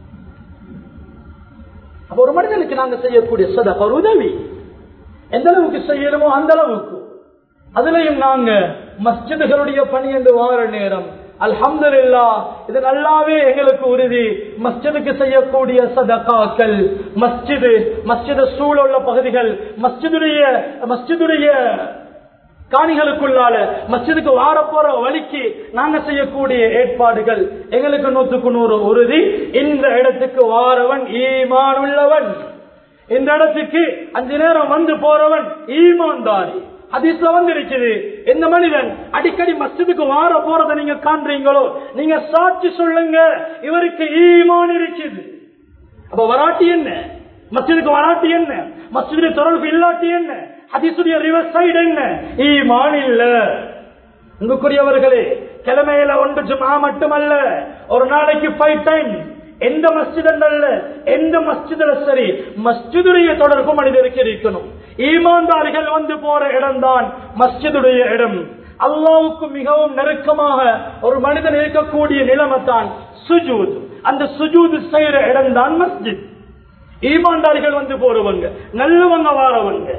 அப்ப ஒரு மனிதனுக்கு நாங்க செய்யக்கூடிய சதகா ஒரு உதவி எந்த அளவுக்கு செய்யணுமோ அந்த அளவுக்கு. அதுலயும் நாங்க மஸ்ஜிதுகளுடைய பணி என்று வார நேரம் அல்ஹம்துலில்லாஹ், இது நல்லாவே எங்களுக்கு உறுதி. மஸ்ஜிதுக்கு செய்யக்கூடிய சதகாக்கள், மஸ்ஜிது மஸ்ஜிது சூழலுள்ள பகுதிகள், மஸ்ஜிதுடைய மஸ்ஜிதுடைய காணிகளுக்குள்ளால மஸ்ஜிதுக்கு வார போற வழிக்கு நாங்க செய்யக்கூடிய ஏற்பாடுகள் எங்களுக்கு நூற்றுக்கு நூறு உறுதி. இந்த இடத்துக்கு வாரவன் ஈமான் உள்ளவன், இந்த இடத்துக்கு அஞ்சு நேரம் வந்து போறவன் ஈமான்தாரி. ஹதீஸ்ல வந்து இருக்குது, எந்த மனிதன் அடிக்கடி மஸ்ஜிதுக்கு வார போறதை நீங்க காண்றீங்களோ நீங்க சாட்சி சொல்லுங்க, இவருக்கு ஈமான் இருக்குது. அப்ப வராட்டி என்ன, மஸ்ஜிதுக்கு வராட்டி என்ன, மஸ்ஜிதுடைய தொடர்பு இல்லாட்டி என்ன, ஹதீசுடைய ரிவர்ஸ் சைடு என்ன, ஈமான் இல்ல. அன்புக்குரியவர்களே, கிழமையில ஒன்று ஜும்ஆ மட்டுமல்ல, ஒரு நாளைக்கு ஃபைவ் டைம் எந்த மஸ்ஜிதல்ல எந்த மஸ்ஜிதுல சரி மஸ்ஜிதுடைய தொடர்பு மனிதருக்கு இருக்கணும். ஈமான்தாரிகள் வந்து போற இடம் தான் மஸ்ஜிதுடைய இடம். அல்லாஹ்வுக்கு மிகவும் நெருக்கமாக ஒரு மனிதன் இருக்கக்கூடிய நிலைமை தான் சுஜூத். அந்த சுஜூத் செய்யற இடம் தான் மஸ்ஜித். ஈமான்தாரிகள் வந்து போறவங்க, நல்லவங்க வாரவங்க.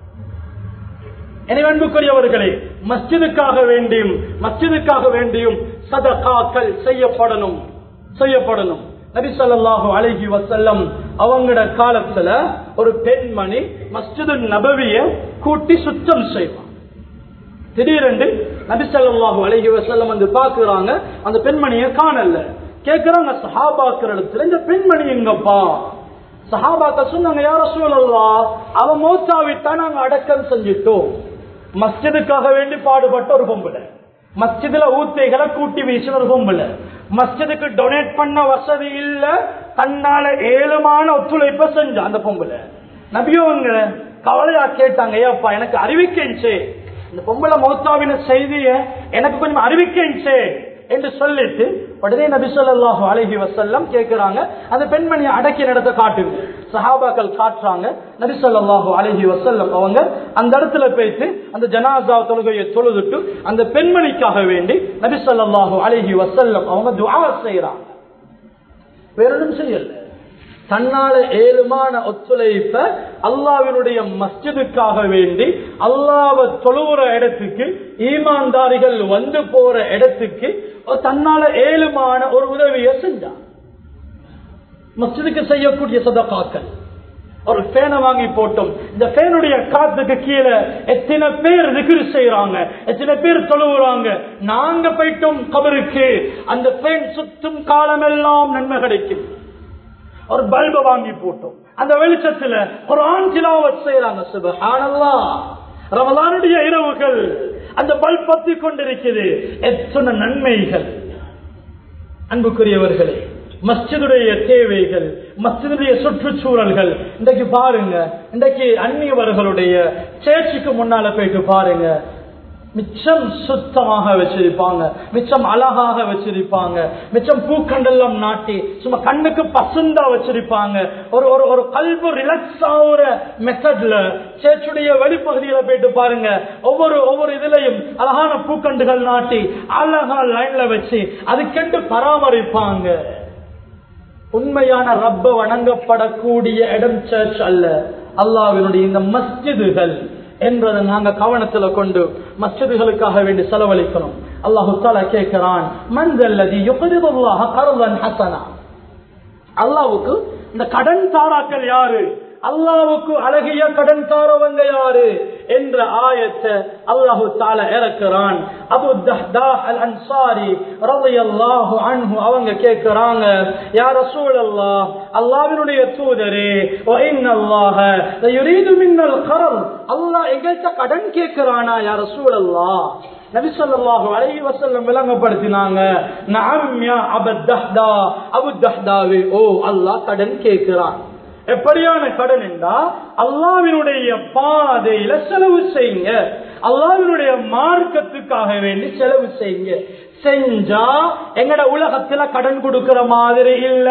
எனவே அன்புக்குரியவர்களே, மஸ்ஜிதுக்காக வேண்டியும் மஸ்ஜிதுக்காக வேண்டியும் சதகாக்கள் செய்யப்படணும் செய்யப்படணும் நபி ஸல்லல்லாஹு அலைஹி வஸல்லம் அவங்களோட காலத்துல ஒரு பெண்மணி மஸ்ஜிது நபவிய கூட்டி சுத்தம் செய்வாங்க. திடீரென்று நபி ஸல்லல்லாஹு அலைஹி வஸல்லம் வந்து பாக்குறாங்க, அந்த பெண்மணியை காணல. கேக்குறாங்க சஹாபாக்கள் இடத்துல, இந்த பெண்மணி எங்கப்பா? சஹாபாக்கள் சொன்னாங்க, யா ரசூலல்லாஹ், அவ மௌத்தாவிட்டா நாங்க அடக்கம் செஞ்சிட்டோம். மஸ்ஜிதுக்காக வேண்டி பாடுபட்ட ஒரு பொம்பளை, மஸ்ஜிதுல ஊத்தைகளை கூட்டி வீசின ஒரு பொம்பளை, மஸ்ஜிதுக்கு டொனேட் பண்ண வசதி இல்ல, தன்னால ஏழுமான ஒத்துழைப்ப செஞ்ச அந்த பொம்பளை. நபியவங்க கவலையா கேட்டாங்க, ஏப்பா எனக்கு அறிவிக்கே, இந்த பொம்பளை மௌத்தாவின செய்திய எனக்கு கொஞ்சம் அறிவிக்கே என்று சொல்லிட்டு உடனே நபி ஸல்லல்லாஹு அலைஹி வஸல்லம் கேக்குறாங்க, அந்த பெண்மணியை அடக்கி நடத்த காட்டுங்க. சஹாபாக்கள் காட்டுறாங்க. நபி ஸல்லல்லாஹு அலைஹி வஸல்லம் அவங்க அந்த இடத்துல போயிட்டு அந்த ஜனாஸா தொழுகையை தொழுதுட்டு அந்த பெண்மணிக்காக வேண்டி நபி ஸல்லல்லாஹு அலைஹி வஸல்லம் அவங்க துஆ செய்றாங்க. வேற ஒன்றும் செய்யல, தன்னால ஏழுமான ஒத்துழைப்ப அல்லாஹ்வினுடைய மஸ்ஜிதுக்காக வேண்டி அல்லாஹ்வை தொழுகிற இடத்துக்கு, ஈமான்தாரிகள் வந்து போற இடத்துக்கு தன்னால ஏழுமான ஒரு உதவியை செஞ்சான். மஸ்ஜிதுக்கு செய்யக்கூடிய சதகாக்கள், ஒரு ஃபேனை வாங்கி போட்டோம், இந்த ஃபேனுடைய காத்துக்கு கீழே எத்தனை பேர் திக்ர் செய்யறாங்க, எத்தனை பேர் தொழுகிறாங்க. நாங்க போயிட்டோம் கபருக்கு, அந்த ஃபேன் சுத்தும் காலமெல்லாம் நன்மை கிடைக்கும். ஒரு பல்பை வாங்கி போட்டோம், அந்த வெளிச்சத்துல குர்ஆன் திலாவத் செய்யறாங்க. சுப்ஹானல்லாஹ், ரமலானுடைய இரவுகள் அந்த பல்ப் பத்தி கொண்டிருக்கிறது. எத்தனை நன்மைகள்! அன்புக்குரியவர்களே, மஸ்ஜிதுடைய தேவைகள், மஸ்ஜிதுடைய சுற்றுச்சூழல்கள் இன்றைக்கு பாருங்க. இன்றைக்கு அந்நியவர்களுடைய சேர்ச்சுக்கு முன்னால போயிட்டு பாருங்க, மிச்சம் சுத்தமாக வச்சிருப்பாங்க, மிச்சம் அழகாக வச்சிருப்பாங்க, மிச்சம் பூக்கண்டெல்லாம் நாட்டி சும்மா கண்ணுக்கு பசுந்தா வச்சிருப்பாங்க. ஒரு ஒரு ஒரு கல்பு ரிலாக்ஸ் ஆகுற மெத்தட்ல சேர்ச்சுடைய வெளிப்பகுதியில போயிட்டு பாருங்க, ஒவ்வொரு ஒவ்வொரு இதுலயும் அழகான பூக்கண்டுகள் நாட்டி அழகா லைன்ல வச்சு அதுக்கென்று பராமரிப்பாங்க. உண்மையான ரப்ப வணங்கப்படக்கூடிய இடம் சர்ச் அல்ல, அல்லாஹ்வினுடைய இந்த மஸ்ஜிதுகள் என்பதை நாங்க கவனத்துல கொண்டு மஸ்ஜிதுகளுக்காக வேண்டி செலவழிக்கணும். அல்லாஹ் தஆலா கேட்கிறான், மன் தல்லதி யுக்ரிதுல்லாஹ கர்தன் ஹஸனா. அல்லாஹ்வுக்கு இந்த கடன் தாராக்கள் யாரு, அல்லாஹ்வுக்கு அழகிய கடன் தாரவங்க யாரு என்ற ஆயத்தை அல்லாஹ் தஆலா இறக்குறான். அபூ தஹ்தாஹ் அல் அன்சாரி ரலியல்லாஹு அன்ஹு அவங்க கேக்குறாங்க, யா ரசூலல்லாஹ், அல்லாஹ்வினுடைய தூதரே, வ இன்னல்லாஹ யுரீது மின்னல் கர்ல், அல்லாஹ் எங்கள்ட்ட கடன் கேக்குறானா யா ரசூலல்லாஹ்? நபி ஸல்லல்லாஹு அலைஹி வஸல்லம் விளங்கப்படுத்தினாங்க, நஅம் யா அபூ தஹ்தா, அபூ தஹ்தாவே, ஓ அல்லாஹ் கடன் கேக்குறான். எப்படியான கடன் என்றா, அல்லாஹ்வினுடைய பாதையில செலவு செய்யுங்க, அல்லாஹ்வினுடைய மார்க்கத்துக்காக வேண்டி செலவு செய்யுங்க. செஞ்சா எங்கட உலகத்துல கடன் கொடுக்கிற மாதிரி இல்ல,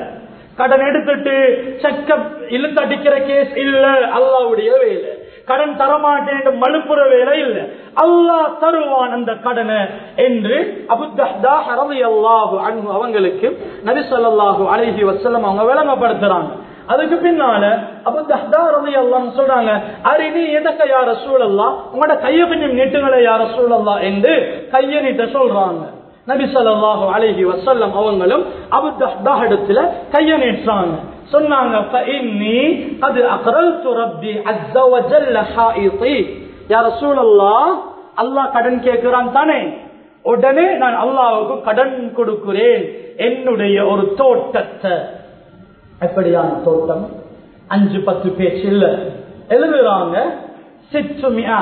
கடன் எடுத்துட்டு செக்க இழுத்தடிக்கிற கேஸ் இல்ல, அல்லாஹ்வுடைய வேலை. கடன் தரமாட்டேன் மழுப்புற வேலை இல்ல, அல்லாஹ் தருவான் அந்த கடனை என்று அபூ தஹ்தாஹ் ரலியல்லாஹு அன்ஹு அவங்களுக்கு நபி ஸல்லல்லாஹு அலைஹி வஸல்லம் அவங்க விளங்கப்படுத்துறாங்க. அதுக்கு பின்னால அபூ தஹ்தாஹ் ரலியல்லாஹு அன்ஹு சொல்றாங்க, அரினி எதக்க யா ரசூலல்லாஹ், உங்களோட கையை கொஞ்சம் நீட்டுங்களே யா ரசூலல்லாஹ் என்று கையை நீட்ட சொல்றாங்க. நபி ஸல்லல்லாஹு அலைஹி வஸல்லம் அவங்களும் அபூ தஹ்தாஹ் இடத்துல கையை நீட்டுறாங்க. சொன்னாங்க, ஃபஇன்னி கத் அக்ரல்து ரப்பி அஸ்ஸ வஜல்ல ஹாயிதி. யா ரசூலல்லாஹ், அல்லாஹ் கடன் கேட்கிறான் தானே, உடனே நான் அல்லாஹ்வுக்கு கடன் கொடுக்கிறேன் என்னுடைய ஒரு தோட்டத்தை. எப்படியான தோட்டம்? அஞ்சு பத்து பேச்சு இல்ல, எழுதுறாங்க, சிற்றுமியா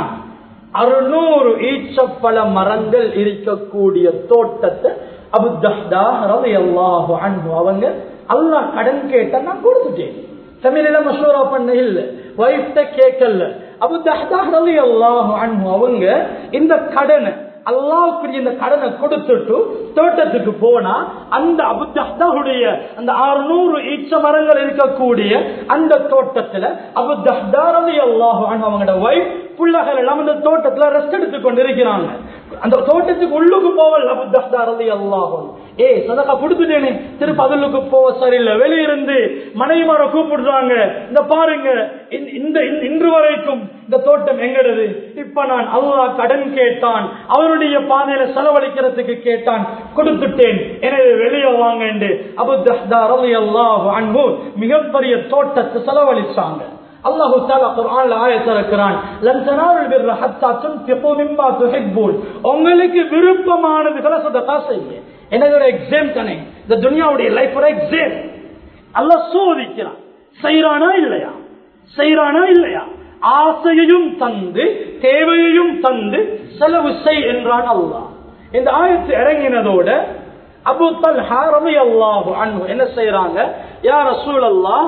அறுநூறு ஈச்சப்பழ மரங்கள் இருக்கக்கூடிய தோட்டத்தை அபூ தஹ்தாஹ் ரலியல்லாஹு அன்ஹு அவங்க அல்லாஹ் கடன் கேட்ட நான் கொடுத்துட்டேன். தமிழில மஷூரா பண்ண இல்ல, வைஃப்ட கேட்கல. அபூ தஹ்தாஹ் ரலியல்லாஹு அன்ஹு அவங்க இந்த கடனை அல்லாஹ்வுக்கு இந்த கடனை கொடுத்துட்டு தோட்டத்துக்கு போனா, அந்த அபூ தஹ்தாஹுடைய அந்த அறுநூறு ஈச்ச மரங்கள் இருக்கக்கூடிய அந்த தோட்டத்துல அபூ தஹ்தாஹ் ரலியல்லாஹு அன்ஹு அவங்களோட வைஃப் புள்ளகள் எல்லாம் அந்த தோட்டத்துல ரெஸ்ட் எடுத்து கொண்டு இருக்கிறாங்க. அந்த தோட்டத்துக்கு உள்ளுக்கு போவல் அபூ தஹ்தாஹ் ரலியல்லாஹு அன்ஹு, ஏ சதகா கொடுத்துட்டேனே திருப்பி அதுக்கு போக சரியில்லை, வெளியிருந்து மனைவிமார கூப்பிடுறாங்க, இந்த பாருங்க இந்த இன்று வரைக்கும் இந்த தோட்டம் எங்கடது, இப்ப நான் அல்லாஹ் கடன் கேட்டான், அவருடைய பாதையில செலவழிக்கிறதுக்கு கேட்டான், கொடுத்துட்டேன், எனவே வெளியே வாங்க என்று அபூ தஹ்தாஹ் ரலியல்லாஹு அன்ஹு மிகப்பெரிய தோட்டத்தை செலவழிச்சாங்க. அல்லாஹு தஆலா குர்ஆன்ல ஆயத் இறக்குறான், லன் தனாலுல் பிர்ர ஹத்தா துன்ஃபிகு மிம்மா துஹிப்பூன், உங்களுக்கு விருப்பமானதுகளை சதகா செய்யுங்க. எனக்கு ஒரு எக்ஸாம் தானே, இந்த துனியாவுடைய லைஃப் ஒரு எக்ஸாம். அல்லாஹ் சோதிக்கிறான், செய்றானா இல்லையா, செய்றானா இல்லையா, ஆசையையும் தந்து தேவையையும் தந்து செலவு செய் என்றான் அல்லாஹ். இந்த ஆயத்து இறங்கினதோட அபூ தல்ஹா ரலியல்லாஹு அன்ஹு என்ன செய்றாங்க, யா ரசூலல்லாஹ்,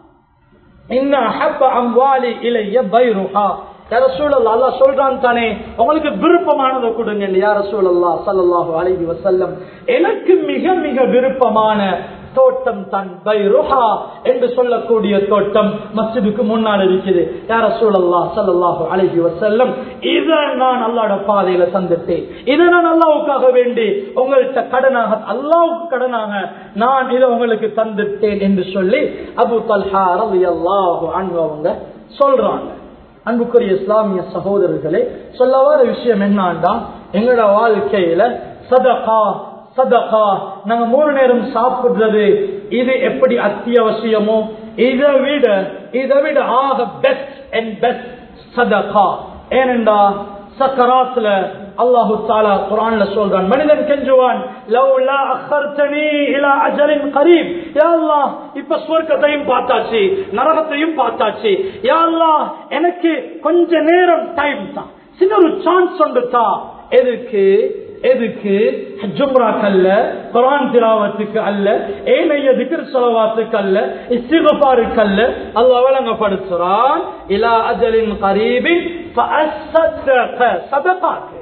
இன்ன ஹப்ப அம்வாலி இலைய பைருஹா. யா ரசூலல்லாஹ், அல்லாஹ் சொல்றான் தானே, உங்களுக்கு விருப்பமானதை கொடுங்க. யா ரசூலல்லாஹ் ஸல்லல்லாஹு அலைஹி வஸல்லம், எனக்கு மிக மிக விருப்பமான தோட்டம் தான் பைருஹா என்று சொல்லக்கூடிய தோட்டம் மஸ்ஜிதுக்கு முன்னால் இருக்குது. யா ரசூலல்லாஹ் ஸல்லல்லாஹு அலைஹி வஸல்லம், இதை நான் அல்லாஹ்வுடைய பாதையில தந்துட்டேன், இதை நான் அல்லாஹ்வுக்காக வேண்டி உங்கள்கிட்ட கடனாக, அல்லாஹ்வுக்கு கடனாக நான் இதை உங்களுக்கு தந்துட்டேன் என்று சொல்லி அபூ தல்ஹா ரலியல்லாஹு அன்ஹு அவங்க சொல்றாங்க. அன்புக்குரிய இஸ்லாமிய சகோதரர்களே, சொல்ல வர விஷயம் என்னன்னா, எங்களோட வாழ்க்கையில சதகா சதகா நாங்க மூணு நேரம் சாப்பிடுறது இது எப்படி அத்தியாவசியமோ, இதை விட இதை விட ஆக பெஸ்ட் அண்ட் பெஸ்ட் சதகா. ஏனென்றா சக்கராத்துல அல்லாஹு தஆலா குர்ஆன்ல சொல்றான், மனிதன் கெஞ்சுவான், லவ்லா அഖர்தனி இலா அஜலின் கரீப், யா அல்லாஹ் இப்ப சொர்க்கத்தையும் பார்த்தாச்சு நரகத்தையும் பார்த்தாச்சு, யா அல்லாஹ் எனக்கு கொஞ்ச நேரம் டைம் தான், சின்ன ஒரு சான்ஸ் ஒன்றுதா. எதுக்கு எதுக்கு ஜும்ராக்கு அல்ல, குர்ஆன் திலாவத்துக்கு அல்ல, ஏனைய திக்ர் ஸலவாத்துக்கு அல்ல, இஸ்திக்ஃபாருக்கு அல்ல. அல்லாஹ் வழங்கப்படுத்துறான், இலா அஜலின் கரீபின் ஃபஅஸ்ஸதக, சதகாக்கு.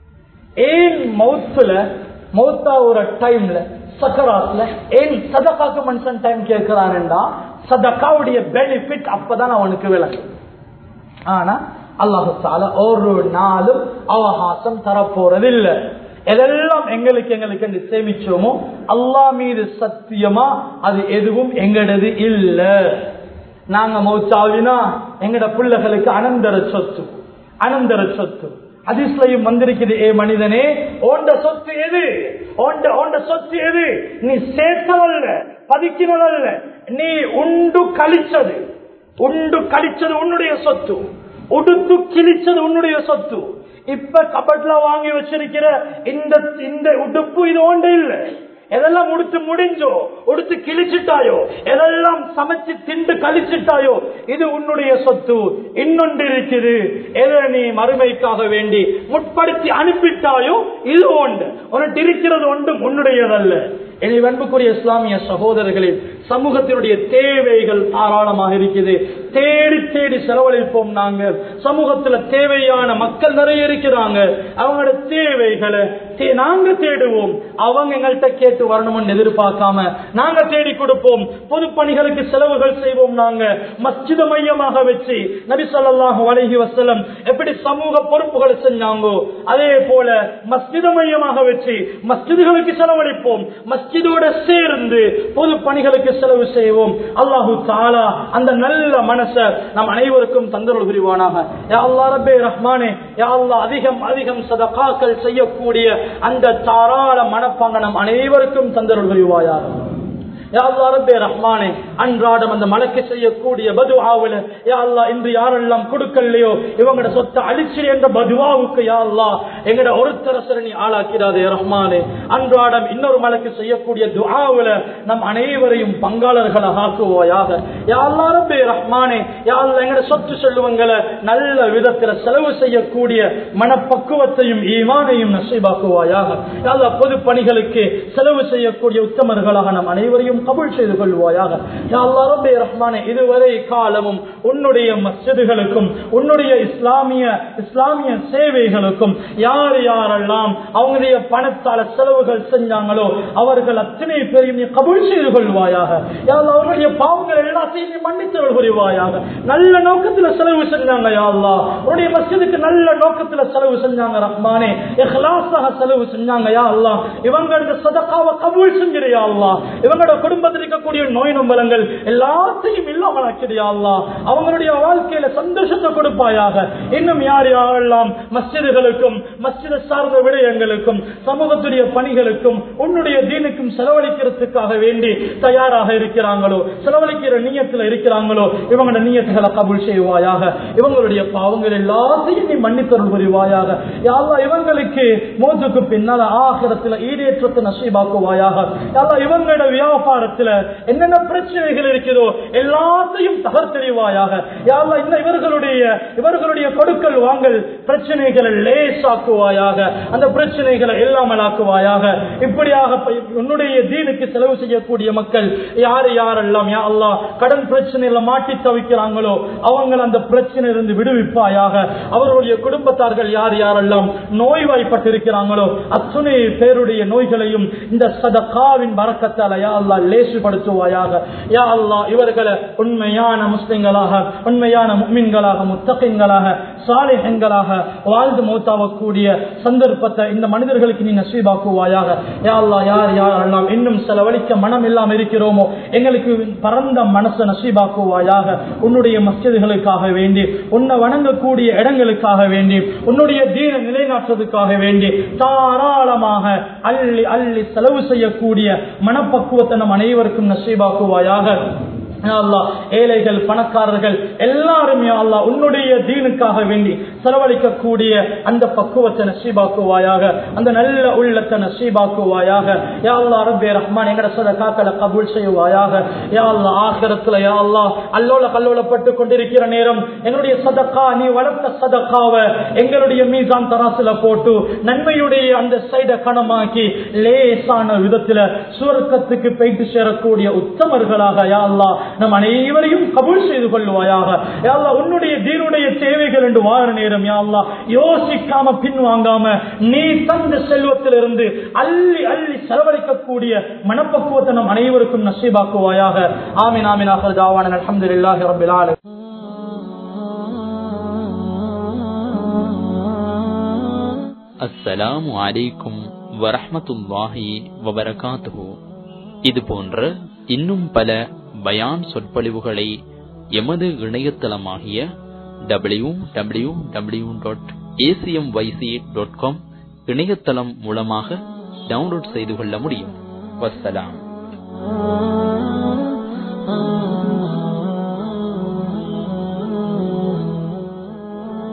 ஏன் மௌத்துல மௌத்தா ஒரு டைம்ல சக்கராத்ல ஏன் சதகாக்கு மனுஷன் டைம் கேட்கிறான்டா, சதகாவுடைய பெனிஃபிட் அப்பதான் அவனுக்கு விளங்கும். ஆனா அல்லாஹ் தஆலா ஒரு நாளும் அவகாசம் தரப்போறதில்லை. எதெல்லாம் எங்களுக்கு எங்களுக்கு சேமிச்சோமோ அல்லாஹ் மீது சத்தியமா அது எதுவும் எங்கடது இல்ல. நாங்க மௌத்தாவினா எங்கட பிள்ளைகளுக்கு அனந்தர சொத்து, அனந்தர சொத்து. ஹதீஸ்லயும் வந்திருக்குது, ஏ மனிதனே, ஓண்ட சொத்து எது? ஓண்ட ஓண்ட சொத்து எது? நீ சேர்த்தவல்ல, பதிக்கிறதல்ல, நீ உண்டு கழிச்சது. உண்டு கழிச்சது உன்னுடைய சொத்து, உடுத்து கிழிச்சது உன்னுடைய சொத்து. இப்ப கபட்ல வாங்கி வச்சிருக்கிற இந்த இந்த உடுப்பு இது ஓண்ட இல்ல. எதெல்லாம் உடுத்து முடிஞ்சோ, உடுத்து கிழிச்சிட்டாயோ, எதெல்லாம் சமைச்சு திண்டு கழிச்சிட்டாயோ, இது உன்னுடைய சொத்து. இன்னொன்று இருக்குது, எதை நீ மறுமைக்காக வேண்டி முற்படுத்தி அனுப்பிட்டாயோ இது ஒன்று. உனக்கு இருக்கிறது ஒன்றும் உன்னுடையதல்ல. இனி அன்புக்குரிய இஸ்லாமிய சகோதரர்களே, சமூகத்தினுடைய தேவைகள் தாராளமாக இருக்குது. தேடி தேடி செலவழிப்போம். நாங்கள் சமூகத்துல தேவையான மக்கள் நிறைய இருக்கிறாங்க. அவங்களோட தேவைகளை நாங்க தேடுவோம். அவங்க எங்கள்கிட்ட கேட்டு வரணும்னு எதிர்பார்க்காம நாங்க தேடி கொடுப்போம். பொது பணிகளுக்கு செலவுகள் செய்வோம். நாங்க மஸ்ஜித மையமாக வச்சு நபி ஸல்லல்லாஹு அலைஹி வஸல்லம் எப்படி சமூக பொறுப்புகளை செஞ்சாங்கோ அதே போல மஸ்ஜித மையமாக வச்சு மஸ்ஜிதுகளுக்கு செலவழிப்போம். மஸ்ஜிதோட சேர்ந்து பொது பணிகளுக்கு செலவு செய்வோம். அல்லாஹு தஆலா அந்த நல்ல மனசை நம் அனைவருக்கும் தந்தருள் புரிவானாக. யா அல்லாஹ் ரப்பே ரஹ்மானே, யா அல்லாஹ் அதிகம் அதிகம் சதகாக்கள் செய்யக்கூடிய அந்த தாராள மனப்பாங்க நம் அனைவருக்கும் தந்தருள் புரிவாயாக. யா அல்லாஹ் ரப்பே ரஹ்மானே, அன்றாடம் அந்த மலக்கு செய்யக்கூடிய பதுஆவுல யா அல்லாஹ் இன்று யாரெல்லாம் கொடுக்கலையோ இவங்கட சொத்தை அழிச்சு என்ற பதுஆவுக்கு யா அல்லாஹ் எங்கட ஒருத்தரசர நீ ஆளாக்கிறாதே ரஹ்மானே. அன்றாடம் இன்னொரு மலக்கு செய்யக்கூடிய துஆவுல நம் அனைவரையும் பங்காளர்களாக ஆக்குவாயாக. யா அல்லாஹ் ரப்பே ரஹ்மானே, யா அல்லாஹ் எங்கட சொத்து செல்வங்களை நல்ல விதத்தில் செலவு செய்யக்கூடிய மனப்பக்குவத்தையும் ஈமானையும் நசீபாக்குவாயாக. யா அல்லாஹ் பொது பணிகளுக்கு செலவு செய்யக்கூடிய உத்தமர்களாக நம் அனைவரையும் கபூல் செய்து கொள்வாயாக. யா அல்லாஹ் ரப்பே ரஹ்மானே, இதுவரை காலமும் உன்னுடைய மஸ்ஜிதுகளுக்கும் உன்னுடைய இஸ்லாமிய இஸ்லாமிய சேவைகளுக்கும் யார் யாரெல்லாம் அவங்களுடைய பணத்தால செலவுகள் செஞ்சாங்களோ அவர்கள் அத்தனை பேரையும் நீ கபூல் செய்து கொள்வாயாக. யா அல்லாஹ் அவர்களுடைய பாவங்கள் எல்லாத்தையும் நீ மன்னித்தருள் புரிவாயாக. நல்ல நோக்கத்துல செலவு செஞ்சாங்க யா அல்லாஹ், உன்னுடைய மஸ்ஜிதுக்கு நல்ல நோக்கத்துல செலவு செஞ்சாங்க ரஹ்மானே, இஹ்லாஸாக செலவு செஞ்சாங்க யா அல்லாஹ். இவங்களோட சதகாவை கபூல் செஞ்சிரு யா அல்லாஹ். இவங்களோட குடும்பத்தில் இருக்கக்கூடிய நோய் நம்பலங்கள் எல்லாத்தையும் இல்லாமல் ஆக்கிறியா அல்லாஹ். அவங்களுடைய வாழ்க்கையில சந்தோஷத்தை கொடுப்பாயாக. இன்னும் யார் யாரெல்லாம் மஸ்ஜிதுகளுக்கும் மஸ்ஜித் சார்ந்த விடயங்களுக்கும் சமூகத்துடைய பணிகளுக்கும் உன்னுடைய தீனுக்கும் செலவழிக்கிறதுக்காக வேண்டி தயாராக இருக்கிறாங்களோ, செலவழிக்கிற நியத்துல இருக்கிறாங்களோ, இவங்களோட நியத்துகளை கபூல் செய்வாயாக. இவங்களுடைய பாவங்கள் எல்லாத்தையும் நீ மன்னித்தருள் புரிவாயாக. யா அல்லாஹ் இவங்களுக்கு மௌத்துக்கு பின்னால் ஆகிரத்தில் ஈடேற்றத்தை நசீபாக்குவாயாக. யா அல்லாஹ் இவங்களோட வியாபாரத்துல என்னென்ன பிரச்சனைகள் இருக்கிறதோ எல்லாத்தையும் தகர்த்தெறிவாயாக. யா அல்லாஹ் இன்னும் இவர்களுடைய இவர்களுடைய கொடுக்கல் வாங்கல் பிரச்சனைகளை லேசாக்குவாயாக. அந்த பிரச்சனைகளை இல்லாமலாக்குவாயாக. இப்படியாக உன்னுடைய தீனுக்கு செலவு செய்யக்கூடிய மக்கள் யார் யாரெல்லாம் யா அல்லாஹ் கடன் பிரச்சனையில மாட்டி தவிக்கிறாங்களோ அவங்க அந்த பிரச்சனை இருந்து விடுவிப்பாயாக. அவர்களுடைய குடும்பத்தார்கள் யார் யாரெல்லாம் நோய்வாய்ப்பட்டிருக்கிறாங்களோ அத்துணை பேருடைய நோய்களையும் இந்த சதகாவின் பரக்கத்தால யா அல்லாஹ் லேசுபடுத்துவாயாக. யா அல்லாஹ் இவர்களை உண்மையான முஸ்லிம்களாக, உண்மையான முஃமின்களாக, முத்தகீன்களாக, சாலிஹீன்களாக வாழ்ந்து மௌத்தாவக்கூடிய சந்தர்ப்பத்தை இந்த மனிதர்களுக்கு நீ நசீபாக்குவாயாக. யா அல்லாஹ் யார் யாரெல்லாம் இன்னும் செலவழிக்க மனம் இல்லாமல் இருக்கிறோமோ எங்களுக்கு பரந்த மனசை நசீபாக்குவாயாக. உன்னுடைய மஸ்ஜிதுகளுக்காக வேண்டி, உன்னை வணங்கக்கூடிய இடங்களுக்காக வேண்டி, உன்னுடைய தீன நிலைநாட்டுவதற்காக வேண்டி தாராளமாக அள்ளி அள்ளி செலவு செய்யக்கூடிய மனப்பக்குவத்தை நம் அனைவருக்கும் நசீபாக்குவாயாக. ஏழைகள் பணக்காரர்கள் எல்லாருமே அல்லாஹ் உன்னுடைய தீனுக்காக வேண்டி செலவழிக்கக்கூடிய அந்த பக்குவத்தை நசீபாக்குவாயாக. அந்த நல்ல உள்ளத்தை நசீபாக்குவாயாக. யா அல்லாஹ் ரப்பே ரஹ்மான் எங்கட சதகாக்களை கபூல் செய்வாயாக. யா அல்லாஹ் ஆகிரத்துல யா அல்லாஹ் அல்லோல கல்லோலப்பட்டு கொண்டிருக்கிற நேரம் எங்களுடைய சதகா நீ வளர்த்த சதகாவை எங்களுடைய மீசான் தராசுல போட்டு நன்மையுடைய அந்த சைட கணமாக்கி லேசான விதத்துல சுவர்க்கத்துக்கு போயிட்டு சேரக்கூடிய உத்தமர்களாக யா அல்லாஹ் நம் அனைவரையும் கபூல் செய்து கொள்வாயாக. யா அல்லாஹ் உன்னுடைய தீனுடைய தேவைகள் என்று வார நேரம் யா அல்லாஹ் யோசிக்காம பின்வாங்காம நீ தந்த செல்வத்திலிருந்து அள்ளி அள்ளி செலவழிக்கக்கூடிய மனப்பக்குவத்தை நம் அனைவருக்கும் நசீபாக்குவாயாக. ஆமீன் ஆமீன். ஆகிர் தாவானா அல்ஹம்துலில்லாஹி ரப்பில் ஆலமீன். அஸ்ஸலாமு அலைக்கும் வரஹ்மத்துல்லாஹி வபரகாத்துஹு. இது போன்ற இன்னும் பல பயான் சொற்பொழிவுகளை எமது இணையதளமாகிய W W W dot ACMYC dot com இணையதளம் மூலமாக டவுன்லோட் செய்து கொள்ள முடியும். வஸ்ஸலாம்.